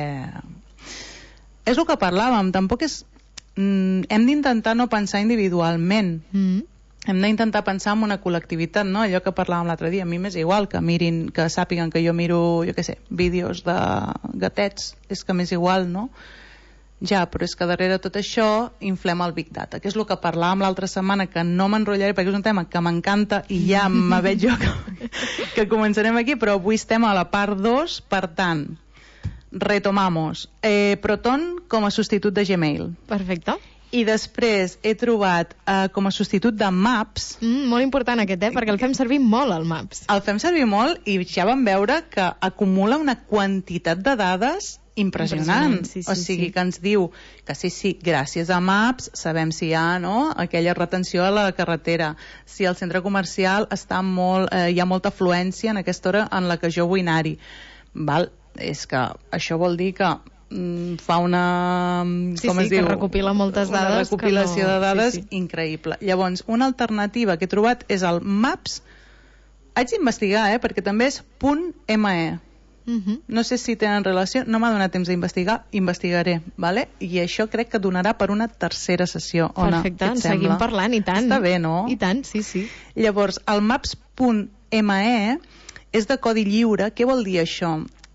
És el que parlàvem, tampoc és... hem d'intentar no pensar individualment. Hem d'intentar pensar en una col·lectivitat, no? Allò que parlàvem l'altre dia, a mi m'és igual que mirin, que sàpiguen que jo miro, jo què sé, vídeos de gatets, és que m'és igual, no? Ja, però és que darrere tot això inflem el Big Data, que és el que parlàvem l'altra setmana, que no m'enrotllaré perquè és un tema que m'encanta i ja me veig jo que començarem aquí, però avui estem a la part 2, per tant... Retomamos. Proton com a substitut de Gmail.
Perfecte.
I després he trobat com a substitut de Maps.
Molt important aquest, perquè el fem servir molt, el Maps.
El fem servir molt i ja vam veure que acumula una quantitat de dades impressionant. O sigui, que ens diu que sí, gràcies a Maps sabem si hi ha, no?, aquella retenció a la carretera, si el centre comercial està hi ha molta afluència en aquesta hora en la que jo vull anar-hi. Val? És que això vol dir que fa una... com es diu?
Que recopila moltes dades.
Una recopilació de dades increïble. Llavors, una alternativa que he trobat és el Maps. Haig d'investigar, perquè també és .me. No sé si tenen relació, no m'ha donat temps d'investigar, investigaré, vale? I això crec que donarà per una tercera sessió.
Perfecte, en seguim parlant, i tant.
Està bé, no?
I tant, sí.
Llavors, el Maps.me és de codi lliure. Què vol dir això?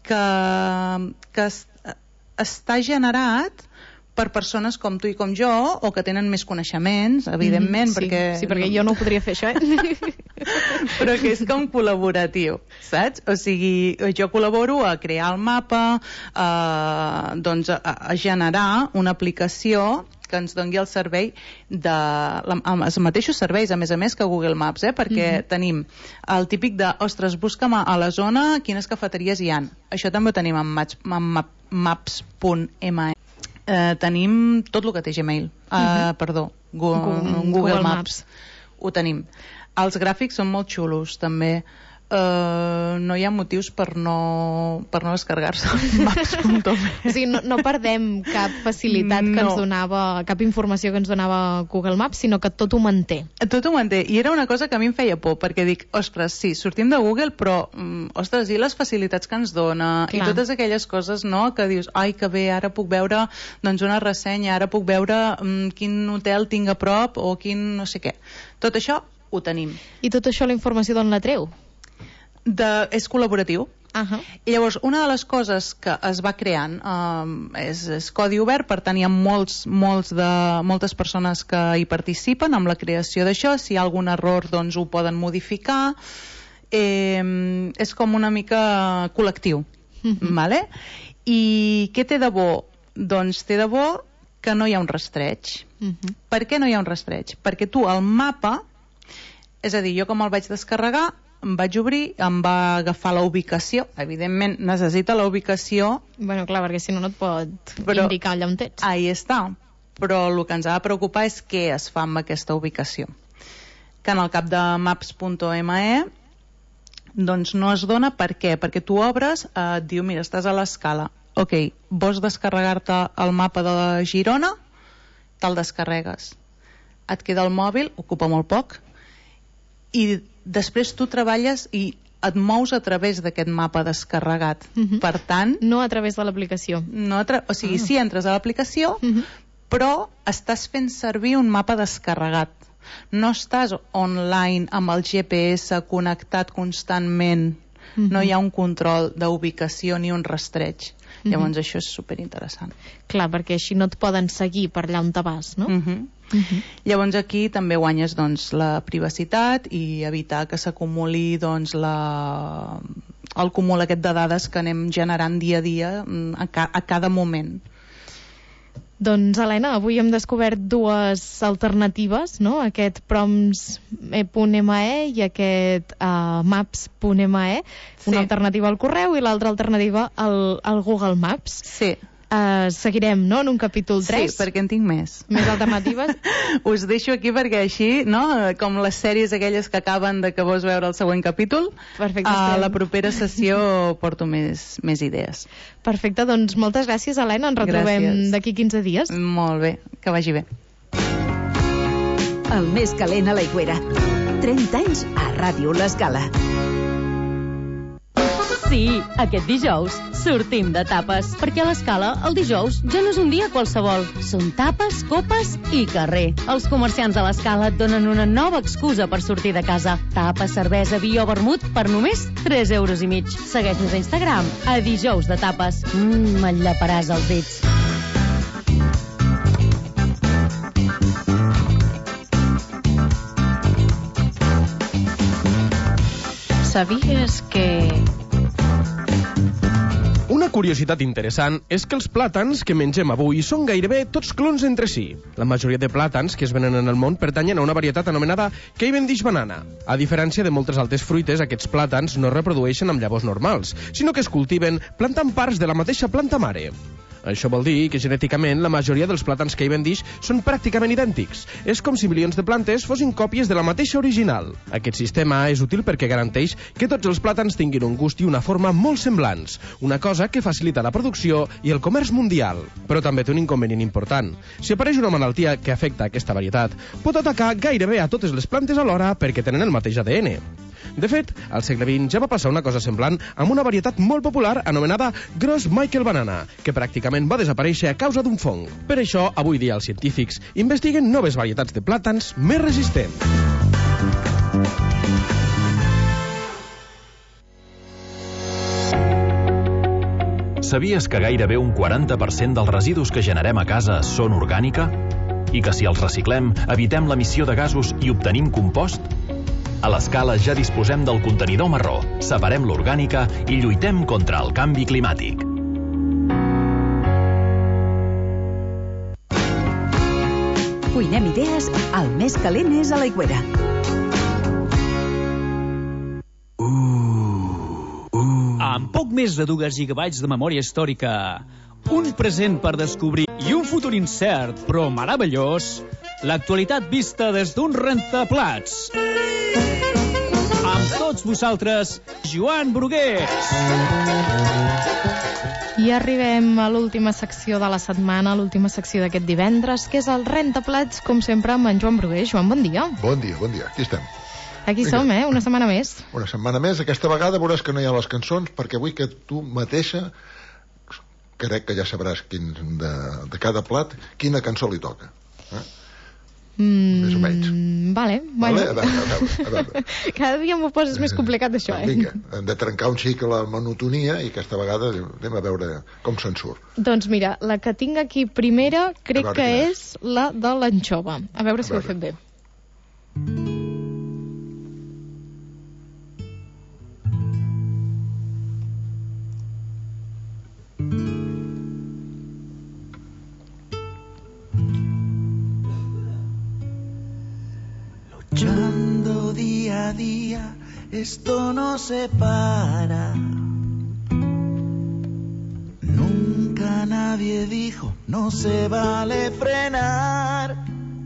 Que està generat per persones com tu i com jo, o que tenen més coneixements, evidentment, perquè...
Sí, perquè jo no ho podria fer, això,
Però que és com col·laboratiu, saps? O sigui, jo col·laboro a crear el mapa, doncs a generar una aplicació que ens doni el servei amb els mateixos serveis, a més que Google Maps, perquè tenim el típic de, ostres, busca'm a la zona quines cafeteries hi ha. Això també ho tenim amb maps.me. Tenim tot el que té Gmail, Google Maps. Ho tenim. Els gràfics són molt xulos, també. No hi ha motius per no descarregar-se maps.me.
O sigui, no perdem cap facilitat que ens donava, cap informació que ens donava Google Maps, sinó que tot ho manté.
Tot ho manté, i era una cosa que a mi em feia por, perquè dic, ostres, sí, sortim de Google, però, ostres, i les facilitats que ens dona, i totes aquelles coses, no?, que dius, ai, que bé, ara puc veure, doncs, una ressenya, ara puc veure quin hotel tinc a prop, o quin no sé què. Tot això ho tenim.
I tot això, la informació d'on la treu?
És col·laboratiu. I llavors, una de les coses que es va creant és codi obert, per tant hi ha moltes persones que hi participen amb la creació d'això. Si hi ha algun error, doncs ho poden modificar. És com una mica col·lectiu. Vale? I què té de bo? Doncs té de bo que no hi ha un rastreig. Per què no hi ha un rastreig? Perquè tu el mapa, és a dir, jo com el vaig descarregar, em vaig obrir, em va agafar la ubicació. Evidentment, necessita la ubicació.
Bueno, clar, perquè si no, no et pot indicar allà on ets.
Ahí està. Però el que ens ha de preocupar és què es fa amb aquesta ubicació. Que en el cap de maps.me doncs no es dona. Per què? Perquè tu obres, et diu, mira, estàs a l'Escala. Ok, vols descarregar-te el mapa de Girona? Te'l descarregues. Et queda el mòbil, ocupa molt poc, i després tu treballes i et mous a través d'aquest mapa descarregat. Per tant...
No a través de l'aplicació.
O sigui, sí entres a l'aplicació, però estàs fent servir un mapa descarregat. no estàs online amb el GPS connectat constantment, no hi ha un control d'ubicació ni un rastreig. Llavors això és superinteressant.
Clar, perquè així no et poden seguir per allà on te vas, no?
Llavors aquí també guanyes doncs, la privacitat i evitar que s'acumuli doncs, el cúmul aquest de dades que anem generant dia a dia a cada moment.
Doncs, Helena, avui hem descobert dues alternatives, no? Aquest proms.me i aquest maps.me, una alternativa al correu i l'altra alternativa al Google Maps.
Sí.
Seguirem, no?, en un capítol 3.
Sí, perquè en tinc més.
Més alternatives.
Us deixo aquí perquè així, no?, com les sèries aquelles que acaben de que vols veure el següent capítol,
perfecte,
a la propera sessió porto més idees.
Perfecte, doncs moltes gràcies, Helena. Ens retrobem d'aquí 15 dies.
Molt bé, que vagi bé.
El més calent a l'Aigüera. 30 anys a Ràdio L'Escala.
Sí, aquest dijous sortim de tapes, perquè a l'Escala el dijous ja no és un dia qualsevol. Són tapes, copes i carrer. Els comerciants de l'Escala et donen una nova excusa per sortir de casa. Tapes, cervesa, vi o vermut per només 3,5 euros. Segueix-nos a Instagram, a dijous de tapes. Et llaparàs els dits.
Sabies que...
Una curiositat interessant és que els plàtans que mengem avui són gairebé tots clons entre si. La majoria de plàtans que es venen en el món pertanyen a una varietat anomenada Cavendish banana. A diferència de moltes altres fruites, aquests plàtans no es reprodueixen amb llavors normals, sinó que es cultiven plantant parts de la mateixa planta mare. Això vol dir que genèticament la majoria dels plàtans Cavendish són pràcticament idèntics. És com si milions de plantes fossin còpies de la mateixa original. Aquest sistema és útil perquè garanteix que tots els plàtans tinguin un gust i una forma molt semblants, una cosa que facilita la producció i el comerç mundial. Però també té un inconvenient important. Si apareix una malaltia que afecta aquesta varietat, pot atacar gairebé a totes les plantes alhora perquè tenen el mateix ADN. De fet, al segle XX ja va passar una cosa semblant amb una varietat molt popular anomenada Gros Michael Banana, que pràcticament va desaparèixer a causa d'un fong. Per això, avui dia els científics investiguen noves varietats de plàtans més resistents.
Sabies que gairebé un 40% dels residus que generem a casa són orgànica? I que si els reciclem, evitem l'emissió de gasos i obtenim compost? A l'Escala ja disposem del contenidor marró, separem l'orgànica i lluitem contra el canvi climàtic.
Cuinem idees, el més calent és a l'Aigüera.
Amb poc més de 2 gigabytes de memòria històrica, un present per descobrir i un futur incert, però meravellós, l'actualitat vista des d'un rentaplats. Amb tots vosaltres, Joan Brugués.
I arribem a l'última secció de la setmana, l'última secció d'aquest divendres, que és el Rentaplats, com sempre, amb en Joan Brugués. Joan, bon dia.
Bon dia, aquí estem.
Aquí som, una setmana més.
Una setmana més. Aquesta vegada veuràs que no hi ha les cançons, perquè vull que tu mateixa, crec que ja sabràs de cada plat, quina cançó li toca. Més o menys.
Vale, bueno.
A veure.
Cada dia m'ho poses més complicat, això,
Vinga, hem de trencar un xic la monotonia i aquesta vegada anem a veure com se'n surt.
Doncs mira, la que tinc aquí primera crec que és la de l'anxova. A veure si ho he fet bé.
Luchando día a día, esto no se para. Nunca nadie dijo, no se vale frenar.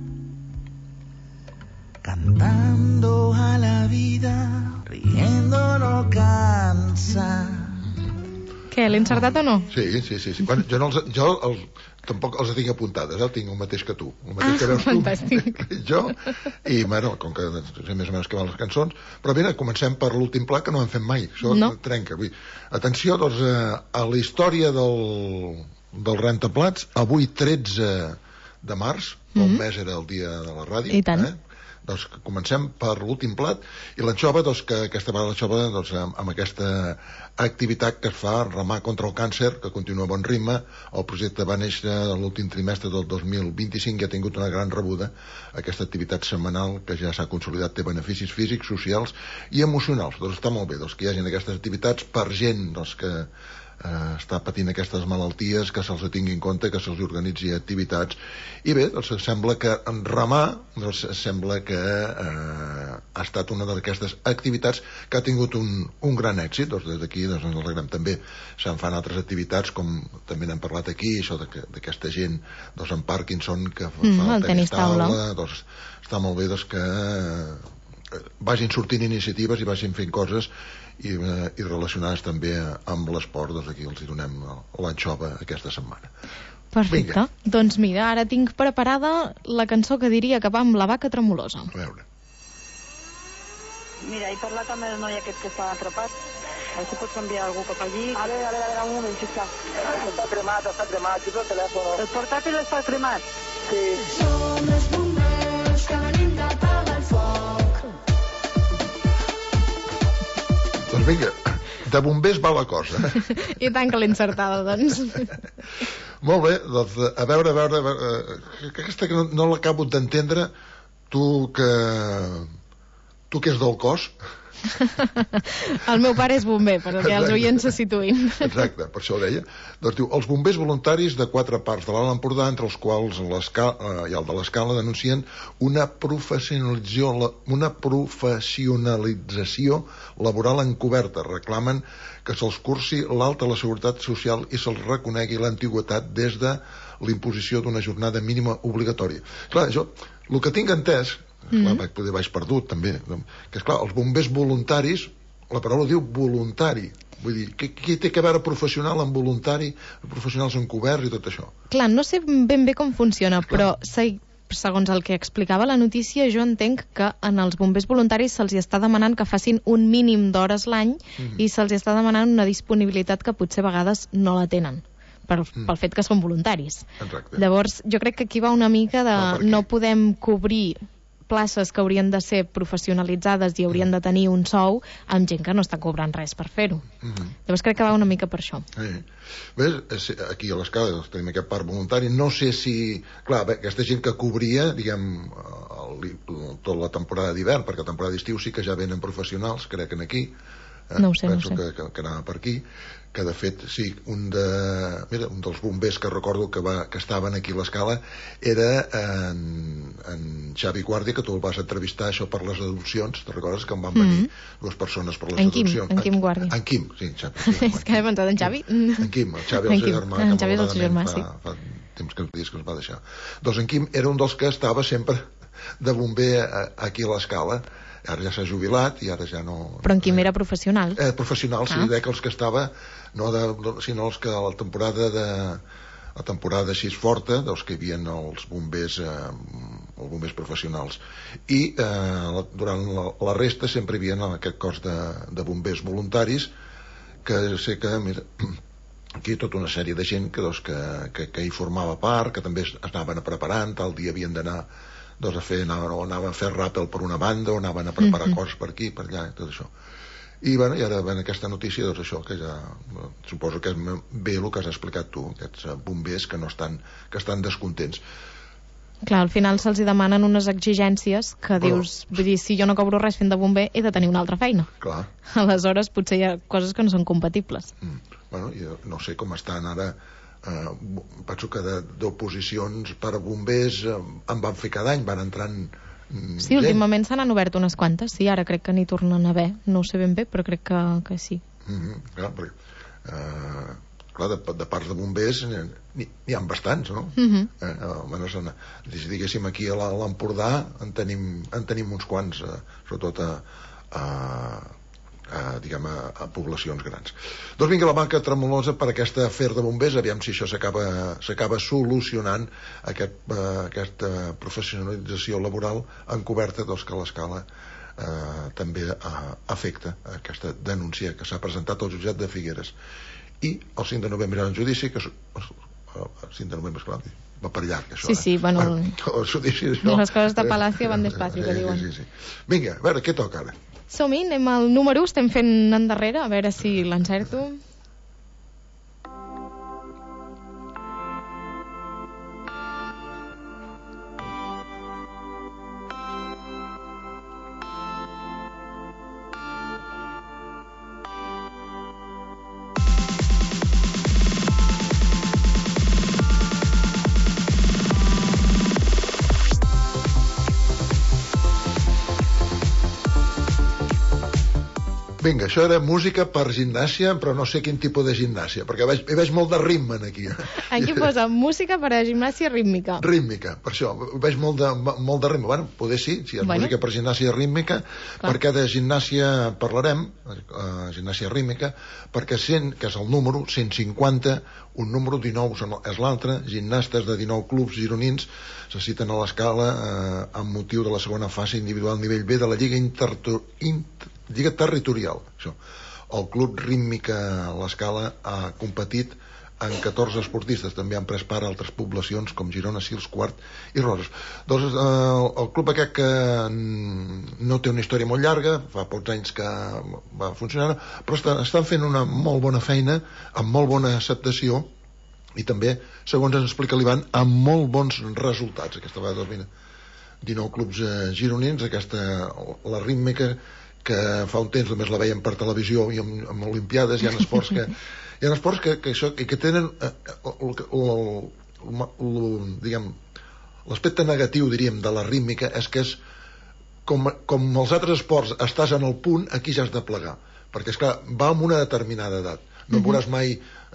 Cantando a la vida, riendo no cansa.
Què, l'he encertat o no?
Sí. Bueno, jo tampoc els tinc apuntades, tinc el mateix que tu. El mateix que veus
fantàstic.
Jo, i bueno, com que sé més o menys que van les cançons, però mira, comencem per l'últim pla que no hem fet mai, això trenca. Atenció, doncs, a la història del Rentaplats, avui 13 de març, el mes era el dia de la ràdio,
i tant.
doncs, comencem per l'últim plat, i l'anxova, doncs, que aquesta vegada l'anxova, doncs, amb aquesta activitat que es fa, remar contra el càncer, que continua a bon ritme. El projecte va néixer l'últim trimestre del 2025 i ha tingut una gran rebuda. Aquesta activitat setmanal que ja s'ha consolidat té beneficis físics, socials i emocionals. Doncs està molt bé, doncs, que hi hagin aquestes activitats per gent, doncs, que està patint aquestes malalties, que se'ls tingui en compte, que se'ls organitzi activitats. I bé, doncs sembla que remar, doncs sembla que ha estat una d'aquestes activitats que ha tingut un gran èxit. Doncs des d'aquí doncs, ens alegrem. També se'n fan altres activitats, com també n'hem parlat aquí, això d'aquesta gent doncs, amb Parkinson que fa el tenis taula. Doncs està molt bé doncs, que vagin sortint iniciatives i vagin fent coses i relacionades també amb l'esport. Doncs aquí els hi donem l'anxova aquesta setmana.
Perfecte. Vinga. Doncs mira, ara tinc preparada la cançó que diria que va amb la vaca tremolosa.
A veure.
Mira, he parlat amb el noi aquest que està atrapat. A veure si pots enviar algú cap allí. A veure, un moment, sisplau. Està cremat, xico el telèfon. El portàtil està cremat? Sí. Som els bombers que venim d'apagar el foc.
Doncs vinga, de bombers va la cosa.
I tant que l'he encertada, doncs.
Molt bé, doncs a veure, aquesta que no l'acabo d'entendre, tu que és del cos.
El meu pare és bomber, perquè els oients se situïn.
Exacte, per això ho deia. Doncs diu, els bombers voluntaris de 4 parts de l'Alt Empordà, entre els quals i el de l'Escala, denuncien una professionalització laboral encoberta. Reclamen que se'ls cursi l'alta a la Seguretat Social i se'ls reconegui l'antiguitat des de l'imposició d'una jornada mínima obligatòria. Clar, jo, el que tinc entès, clar, poder vaig perdut també, que és clar, els bombers voluntaris, la paraula diu voluntari, vull dir, què té a veure professional amb voluntari, professionals encoberts i tot això?
Clar, no sé ben bé com funciona, però segons el que explicava la notícia, jo entenc que en els bombers voluntaris se'ls està demanant que facin un mínim d'hores l'any i se'ls està demanant una disponibilitat que potser a vegades no la tenen pel fet que són voluntaris.
Exacte.
Llavors, jo crec que aquí va una mica de no podem cobrir places que haurien de ser professionalitzades i haurien de tenir un sou amb gent que no està cobrant res per fer-ho. Llavors crec que va una mica per això.
Ves, aquí a l'Escala tenim aquest parc voluntari, no sé si... Clar, aquesta gent que cobria, diguem, tota la temporada d'hivern, perquè la temporada d'estiu sí que ja venen professionals, crec que aquí,
no ho sé,
penso que anava per aquí, que de fet, sí, un dels bombers que recordo que estaven aquí a l'Escala era en Xavi Guàrdia, que tu el vas entrevistar això per les adopcions, te recordes que em van venir 2 persones per les adopcions?
En Quim Guàrdia.
En Quim, sí, Xavi.
És que he pensat en Xavi.
En Quim, el Xavi el seu germà.
En Xavi és el seu germà, sí.
Fa temps que ens va deixar. Doncs en Quim era un dels que estava sempre de bomber aquí a l'Escala. Ara ja s'ha jubilat i ara ja no...
Però en Quim era professional?
Professional, sí, que els que estava, sinó els que a la temporada així forta, doncs que hi havia els bombers professionals. I durant la resta sempre hi havia aquest cos de bombers voluntaris, que sé que, mira, aquí tota una sèrie de gent que hi formava part, que també es anaven preparant, tal dia havien d'anar doncs anaven a fer ràpel per una banda o anaven a preparar coses per aquí, per allà, tot això. I ara ven aquesta notícia, doncs això, que ja suposo que és bé el que has explicat tu, aquests bombers que estan descontents.
Clar, al final se'ls demanen unes exigències que dius, vull dir, si jo no cobro res fent de bomber, he de tenir una altra feina.
Clar.
Aleshores potser hi ha coses que no són compatibles.
Bueno, jo no sé com estan ara. Penso que d'oposicions per a bombers en van fer cada any, van entrant
sí, últimament se n'han obert unes quantes, sí, ara crec que n'hi tornen a haver, no ho sé ben bé, però crec que sí.
Clar, de parts de bombers n'hi ha bastants, no? Diguéssim, aquí a l'Empordà en tenim uns quants, sobretot a poblacions grans. Doncs vinga, la banca tremolosa per aquesta afer de bombers, aviam si això s'acaba solucionant, aquesta professionalització laboral encoberta, doncs que a l'Escala també afecta aquesta denúncia que s'ha presentat al jutjat de Figueres. I el 5 de novembre hi ha un judici, el 5 de novembre, esclar, va per llarg, això.
Sí, bueno, les coses de Palacio van despacio, que diuen.
Sí. Vinga, a veure, què toca ara?
Som-hi, anem al número 1, estem fent endarrere, a veure si l'encerto.
Vinga, això era música per gimnàsia, però no sé quin tipus de gimnàsia, perquè veig molt de ritme aquí.
Aquí posa música per a gimnàsia rítmica.
Rítmica, per això, veig molt de ritme. Bueno, poder sí, si és música per gimnàsia rítmica, perquè de gimnàsia parlarem, gimnàsia rítmica, perquè 100, que és el número, 150, un número 19 és l'altre, gimnastes de 19 clubs gironins se citen a l'Escala amb motiu de la segona fase individual nivell B de la Lliga Territorial. Això. El Club Rítmica l'Escala ha competit en 14 esportistes, també han pres part a altres poblacions com Girona, Sils, Quart i Roses. Doncs el club aquest que no té una història molt llarga, fa pocs anys que va funcionar, però estan fent una molt bona feina, amb molt bona acceptació i també, segons ens explica l'Ivan, amb molt bons resultats. Aquesta vegada 19 clubs gironins, la rítmica que fa un temps només la veiem per televisió i amb olimpiades. Hi ha esports que tenen l'aspecte negatiu, diríem, de la rítmica és que és com els altres esports estàs en el punt, aquí ja has de plegar, perquè esclar, va amb una determinada edat. No veuràs mai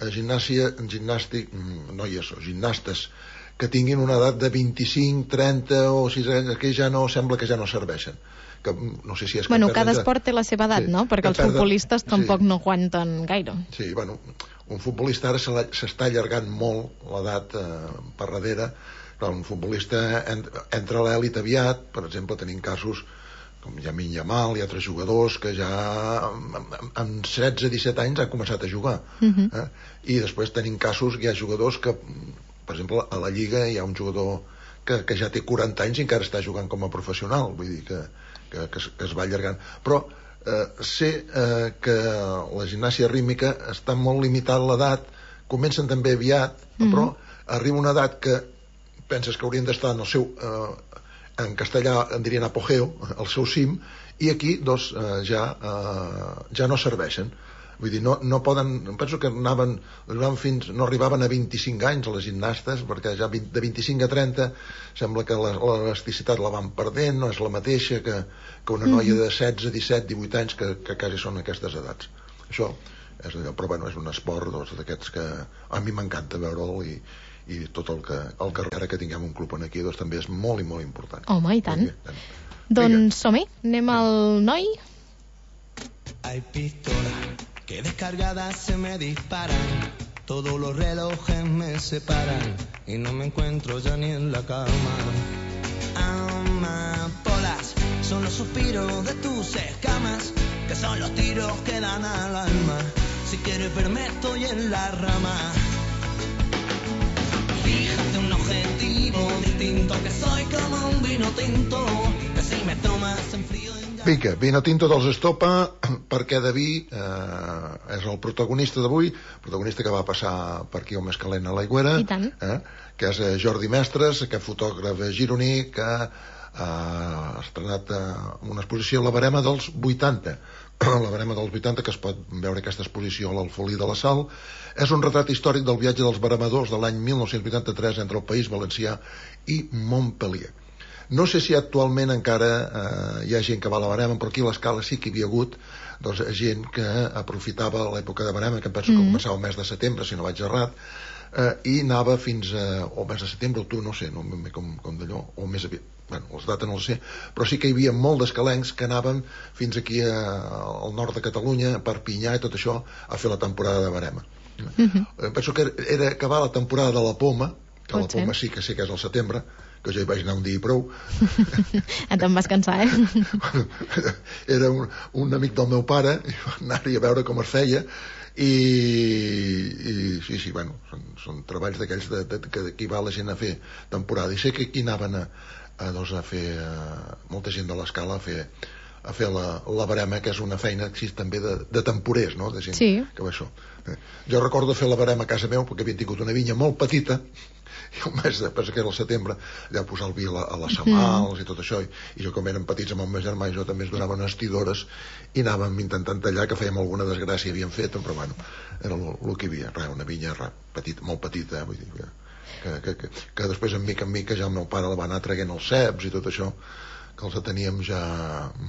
gimnastes que tinguin una edat de 25, 30 o 6 anys, que ja no sembla que ja no serveixen. Que no sé si és que
cada esport té la seva edat, no? Perquè els futbolistes tampoc no aguanten gaire.
Sí, bueno, un futbolista ara s'està allargant molt l'edat per darrere, però un futbolista entra a l'èlit aviat, per exemple, tenim casos com Lamine Yamal i altres jugadors que ja amb 16-17 anys han començat a jugar. I després tenim casos, hi ha jugadors que, per exemple, a la Lliga hi ha un jugador que ja té 40 anys i encara està jugant com a professional, vull dir que es va allargant. Però sé que la gimnàsia rítmica està molt limitada a l'edat, comencen també aviat, però arriba una edat que penses que haurien d'estar en el seu, en castellà en dirien apogeo, el seu cim, i aquí doncs ja no serveixen. Vull dir, no poden, penso que no arribaven a 25 anys les gimnastes, perquè ja de 25 a 30 sembla que l'elasticitat la van perdent, no és la mateixa que una noia de 16, 17, 18 anys que quasi són aquestes edats. Això és allò, però bueno, és un esport d'aquests que a mi m'encanta veure'l i tot el que ara que tinguem un club aquí doncs també és molt i molt important.
Home, i tant. Doncs som-hi, anem al noi.
Hay pistola que descargadas se me disparan, todos los relojes me separan y no me encuentro ya ni en la cama. Amapolas son los suspiros de tus escamas, que son los tiros que dan al alma. Si quieres verme estoy en la rama. Fíjate un objetivo distinto, que soy como un vino tinto, que si me tomas en frío.
Vinga, Vino Tinto dels Estopa, perquè David és el protagonista d'avui, protagonista que va passar per aquí el més calent a l'Aigüera, que és Jordi Mestres, aquest fotògraf gironí que ha estrenat una exposició a la Barema dels 80. La Barema dels 80, que es pot veure aquesta exposició a l'Alfolí de la Sal, és un retrat històric del viatge dels baremadors de l'any 1983 entre el País Valencià i Montpellier. No sé si actualment encara hi ha gent que va a la Barema, però aquí a l'Escala sí que hi havia hagut gent que aprofitava l'època de Barema, que em penso que començava el mes de setembre, si no vaig errat, i anava fins o mes de setembre, octubre, no sé, com d'allò, o més aviat, bueno, les dates no les sé, però sí que hi havia molt d'escalencs que anaven fins aquí al nord de Catalunya, a Perpinyà i tot això, a fer la temporada de Barema. Penso que era acabar la temporada de la poma, que la poma sí que sé que és al setembre, que jo hi vaig anar un dia i prou.
Te'n vas cansar,
Era un amic del meu pare, i va anar-hi a veure com es feia, i sí, bueno, són treballs d'aquells que aquí va la gent a fer temporada, i sé que aquí anaven a fer molta gent de l'Escala a fer la barema, que és una feina així també de temporers, no? De gent que va això. Jo recordo fer la barema a casa meu perquè havien tingut una vinya molt petita, i el mes de, penso que era el setembre, allà posar el vi a les semals i tot això, i jo com érem petits amb el meu germà, jo també ens donava unes tidores i anàvem intentant tallar, que fèiem alguna desgràcia havíem fet, però bueno, era el que hi havia, una vinya petita, molt petita, vull dir que després en mica ja el meu pare la va anar traient els ceps i tot això, que els teníem ja